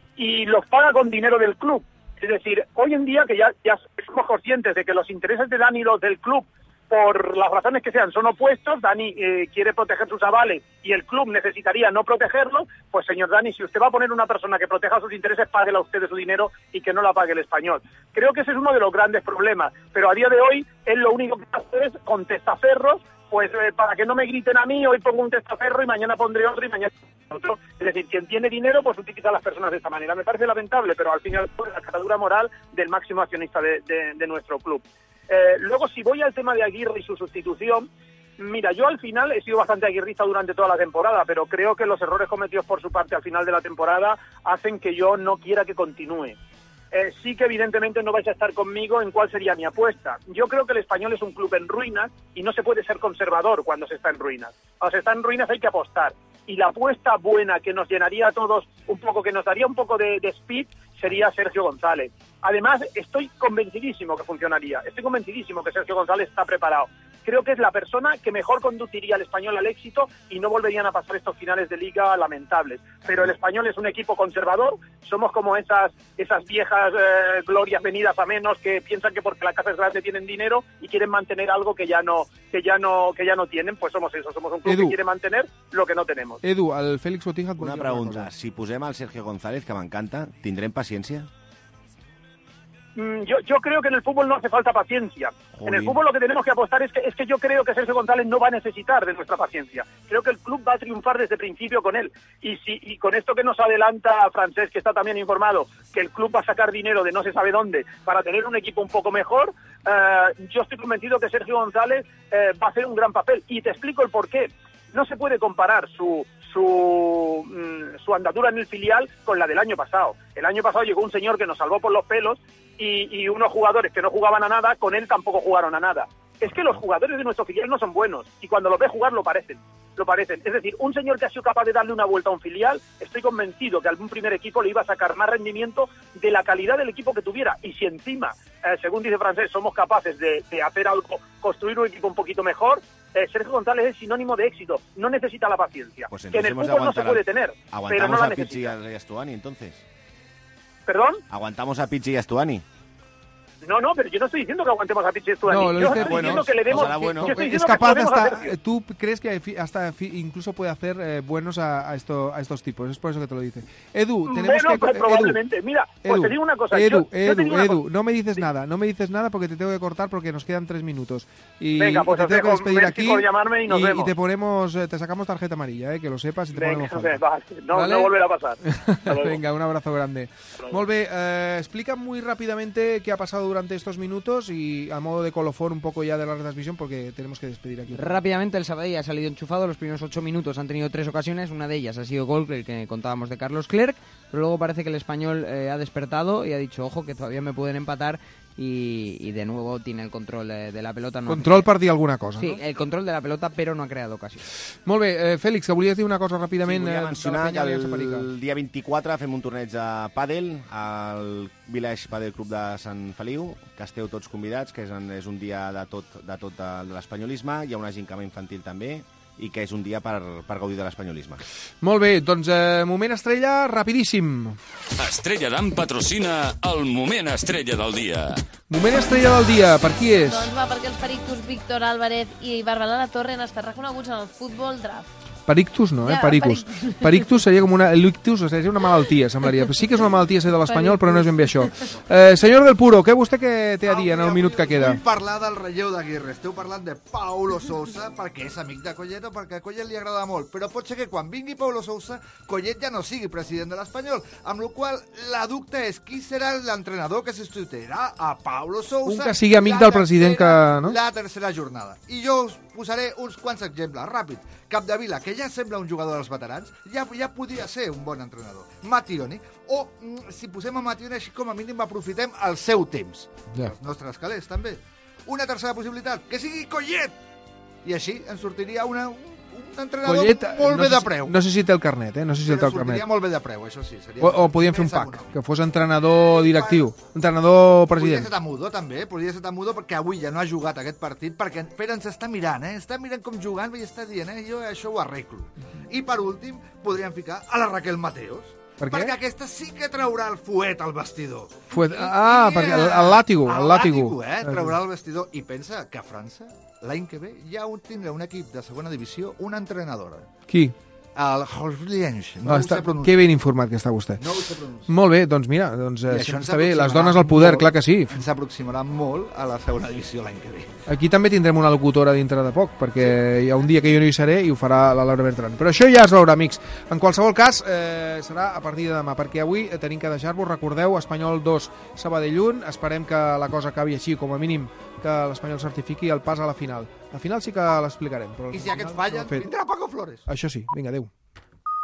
y los paga con dinero del club. Es decir, hoy en día que ya, ya somos conscientes de que los intereses de Dani y los del club, por las razones que sean, son opuestos. Dani eh, quiere proteger sus avales y el club necesitaría no protegerlos. Pues señor Dani, si usted va a poner una persona que proteja sus intereses, páguela a usted de su dinero y que no la pague el Español. Creo que ese es uno de los grandes problemas, pero a día de hoy él lo único que hace es con testaferros, pues eh, para que no me griten a mí, hoy pongo un testaferro y mañana pondré otro y mañana otro. Es decir, quien tiene dinero pues utiliza a las personas de esta manera. Me parece lamentable, pero al final es la catadura moral del máximo accionista de, de, de nuestro club. Eh, luego, si voy al tema de Aguirre y su sustitución, mira, yo al final he sido bastante aguirrista durante toda la temporada, pero creo que los errores cometidos por su parte al final de la temporada hacen que yo no quiera que continúe. Eh, sí que evidentemente no vais a estar conmigo en cuál sería mi apuesta. Yo creo que el Español es un club en ruinas y no se puede ser conservador cuando se está en ruinas. Cuando se está en ruinas hay que apostar. Y la apuesta buena que nos llenaría a todos un poco, que nos daría un poco de, de speed, sería Sergio González. Además, estoy convencidísimo que funcionaría. Estoy convencidísimo que Sergio González está preparado. Creo que es la persona que mejor conduciría al Español al éxito y no volverían a pasar estos finales de liga lamentables. Pero el Español es un equipo conservador, somos como esas esas viejas eh, glorias venidas a menos que piensan que porque la casa es grande tienen dinero y quieren mantener algo que ya no que ya no que ya no tienen. Pues somos eso, somos un club Edu, que quiere mantener lo que no tenemos. Edu, al Félix Botija... Una pregunta, una si posem al Sergio González, que m'encanta, tindrem paciència? Yo, yo creo que en el fútbol no hace falta paciencia. Jolín. En el fútbol lo que tenemos que apostar es que, es que yo creo que Sergio González no va a necesitar de nuestra paciencia. Creo que el club va a triunfar desde el principio con él. Y, si, y con esto que nos adelanta Francesc, que está también informado, que el club va a sacar dinero de no se sabe dónde para tener un equipo un poco mejor, eh, yo estoy convencido que Sergio González eh, va a hacer un gran papel. Y te explico el porqué. No se puede comparar su... Su, su andadura en el filial con la del año pasado. El año pasado llegó un señor que nos salvó por los pelos y, y unos jugadores que no jugaban a nada, con él tampoco jugaron a nada. Es que los jugadores de nuestro filial no son buenos y cuando los ves jugar lo parecen. Lo parecen. Es decir, un señor que ha sido capaz de darle una vuelta a un filial, estoy convencido que a algún primer equipo le iba a sacar más rendimiento de la calidad del equipo que tuviera. Y si encima, eh, según dice Francesc, somos capaces de, de hacer algo, construir un equipo un poquito mejor, eh, Sergio González es sinónimo de éxito. No necesita la paciencia. Pues que en el fútbol no se puede tener, pero no la a Pichi necesita. y a Stuani, entonces. ¿Perdón? Aguantamos a Pichi y a Stuani. No, no, pero yo no estoy diciendo que aguantemos a Pichi Stuani. No, lo yo dice, estoy bueno, diciendo que le demos... pues bueno. yo estoy Es diciendo capaz que hasta... Sergio. ¿Tú crees que hasta incluso puede hacer eh, buenos a, a, esto, a estos tipos? Es por eso que te lo dice. Edu, tenemos bueno, que... pues, probablemente. Edu, Mira, pues Edu, te digo una cosa. Edu, yo, Edu, yo te digo una Edu, cosa. no me dices Sí. nada, no me dices nada porque te tengo que cortar porque nos quedan tres minutos. Y, Venga, pues y te os tengo que dejo. despedir Merci aquí por llamarme y nos y, vemos. y te ponemos, eh, te sacamos tarjeta amarilla, eh, que lo sepas y te Venga, ponemos falta. vale. No, ¿Vale? no volverá a pasar. Hasta luego. Venga, un abrazo grande. Molt bé, eh, explica muy rápidamente qué ha pasado durante estos minutos y a modo de colofón un poco ya de la retransmisión porque tenemos que despedir aquí. Rápidamente el Sabadell ha salido enchufado, los primeros ocho minutos han tenido tres ocasiones, una de ellas ha sido gol, el que contábamos de Carlos Clerc, pero luego parece que el Español eh, ha despertado y ha dicho, ojo, que todavía me pueden empatar y, y de nuevo tiene el control de, de la pelota. No control per dir alguna cosa, sí, no? el control de la pelota, però no ha creat ocasió. Molt bé, eh, Fèlix, que volies dir una cosa ràpidament? Sí, volia mencionar que el, el dia vint-i-quatre fem un torneig de pàdel al Village Padel Club de Sant Feliu, que esteu tots convidats, que és, en, és un dia de tot, de tot de, de l'espanyolisme, hi ha una gincama infantil també, i que és un dia per, per gaudir de l'espanyolisme. Molt bé, doncs eh, moment estrella, rapidíssim. Estrella d'Am patrocina el moment estrella del dia. Moment estrella del dia, per qui és? Doncs va, perquè els perictos Víctor Álvarez i Barberà La Torre han estat reconeguts en el futbol draft. Perictus no, eh? Ja, Pericus. peric- Perictus seria com una... L'ictus seria una malaltia, semblaria. Sí que és una malaltia ser de l'espanyol, però no és ben bé això. Eh, senyor Del Puro, què vostè què té a dir en el minut que queda? Vull parlar del relleu d'Aguirre. Esteu parlant de Paulo Sousa perquè és amic de Collet o perquè a Collet li agrada molt. Però pot ser que quan vingui Paulo Sousa, Collet ja no sigui president de l'Espanyol. Amb la qual la dubte és qui serà l'entrenador que substituirà a Paulo Sousa. Un que sigui amic del president que... No? La tercera jornada. I jo us posaré uns quants exemples, ràpid. Capdevila, que ja sembla un jugador dels veterans, ja, ja podria ser un bon entrenador. Mationi, o mm, si posem a Mationi així com a mínim aprofitem el seu temps. Ja. Els nostres calés, també. Una tercera possibilitat, que sigui Collet! I així ens sortiria una, un entrenador Collet, molt no bé sé, de preu. no sé si té el carnet, eh? No sé si té Però el carnet. sortiria molt bé de preu, això sí. Seria O, o podíem fer un més pack, econòmic. que fos entrenador directiu, entrenador Podria president. ser Tamudo, també. Podria ser Tamudo, perquè avui ja no ha jugat aquest partit, perquè Pere ens està mirant, eh? Està mirant com jugant i està dient, eh? Jo això ho arreglo. I per últim, podríem ficar a la Raquel Mateos. Per què? Perquè aquesta sí que traurà el fuet al vestidor. Fuet... Ah, perquè el, el làtigo, el làtigo. eh? Traurà el vestidor. I pensa que a França, l'any que ve, ja tindrà un equip de segona divisió, una entrenadora. Qui? El Horliench. No Ah, ho està, sé pronunciar. que ben informat que està vostè. No ho sé pronunciar. Molt bé, doncs mira, doncs, I eh, això ens està bé, les aproximarà dones al poder, molt, clar que sí. Ens aproximarà molt a la segona divisió l'any que ve. Aquí també tindrem una locutora dintre de poc, perquè hi ha un dia que jo no hi seré i ho farà la Laura Bertran. Però això ja es veurà, amics. En qualsevol cas, eh, serà a partir de demà, perquè avui eh, tenim que deixar-vos, recordeu, Espanyol dos, Sabadell un, esperem que la cosa acabi així, com a mínim que l'Espanyol certifiqui el pas a la final. La final sí que l'explicarem. Però I si aquests fallen, vindrà Paco Flores. Això sí, vinga, adéu.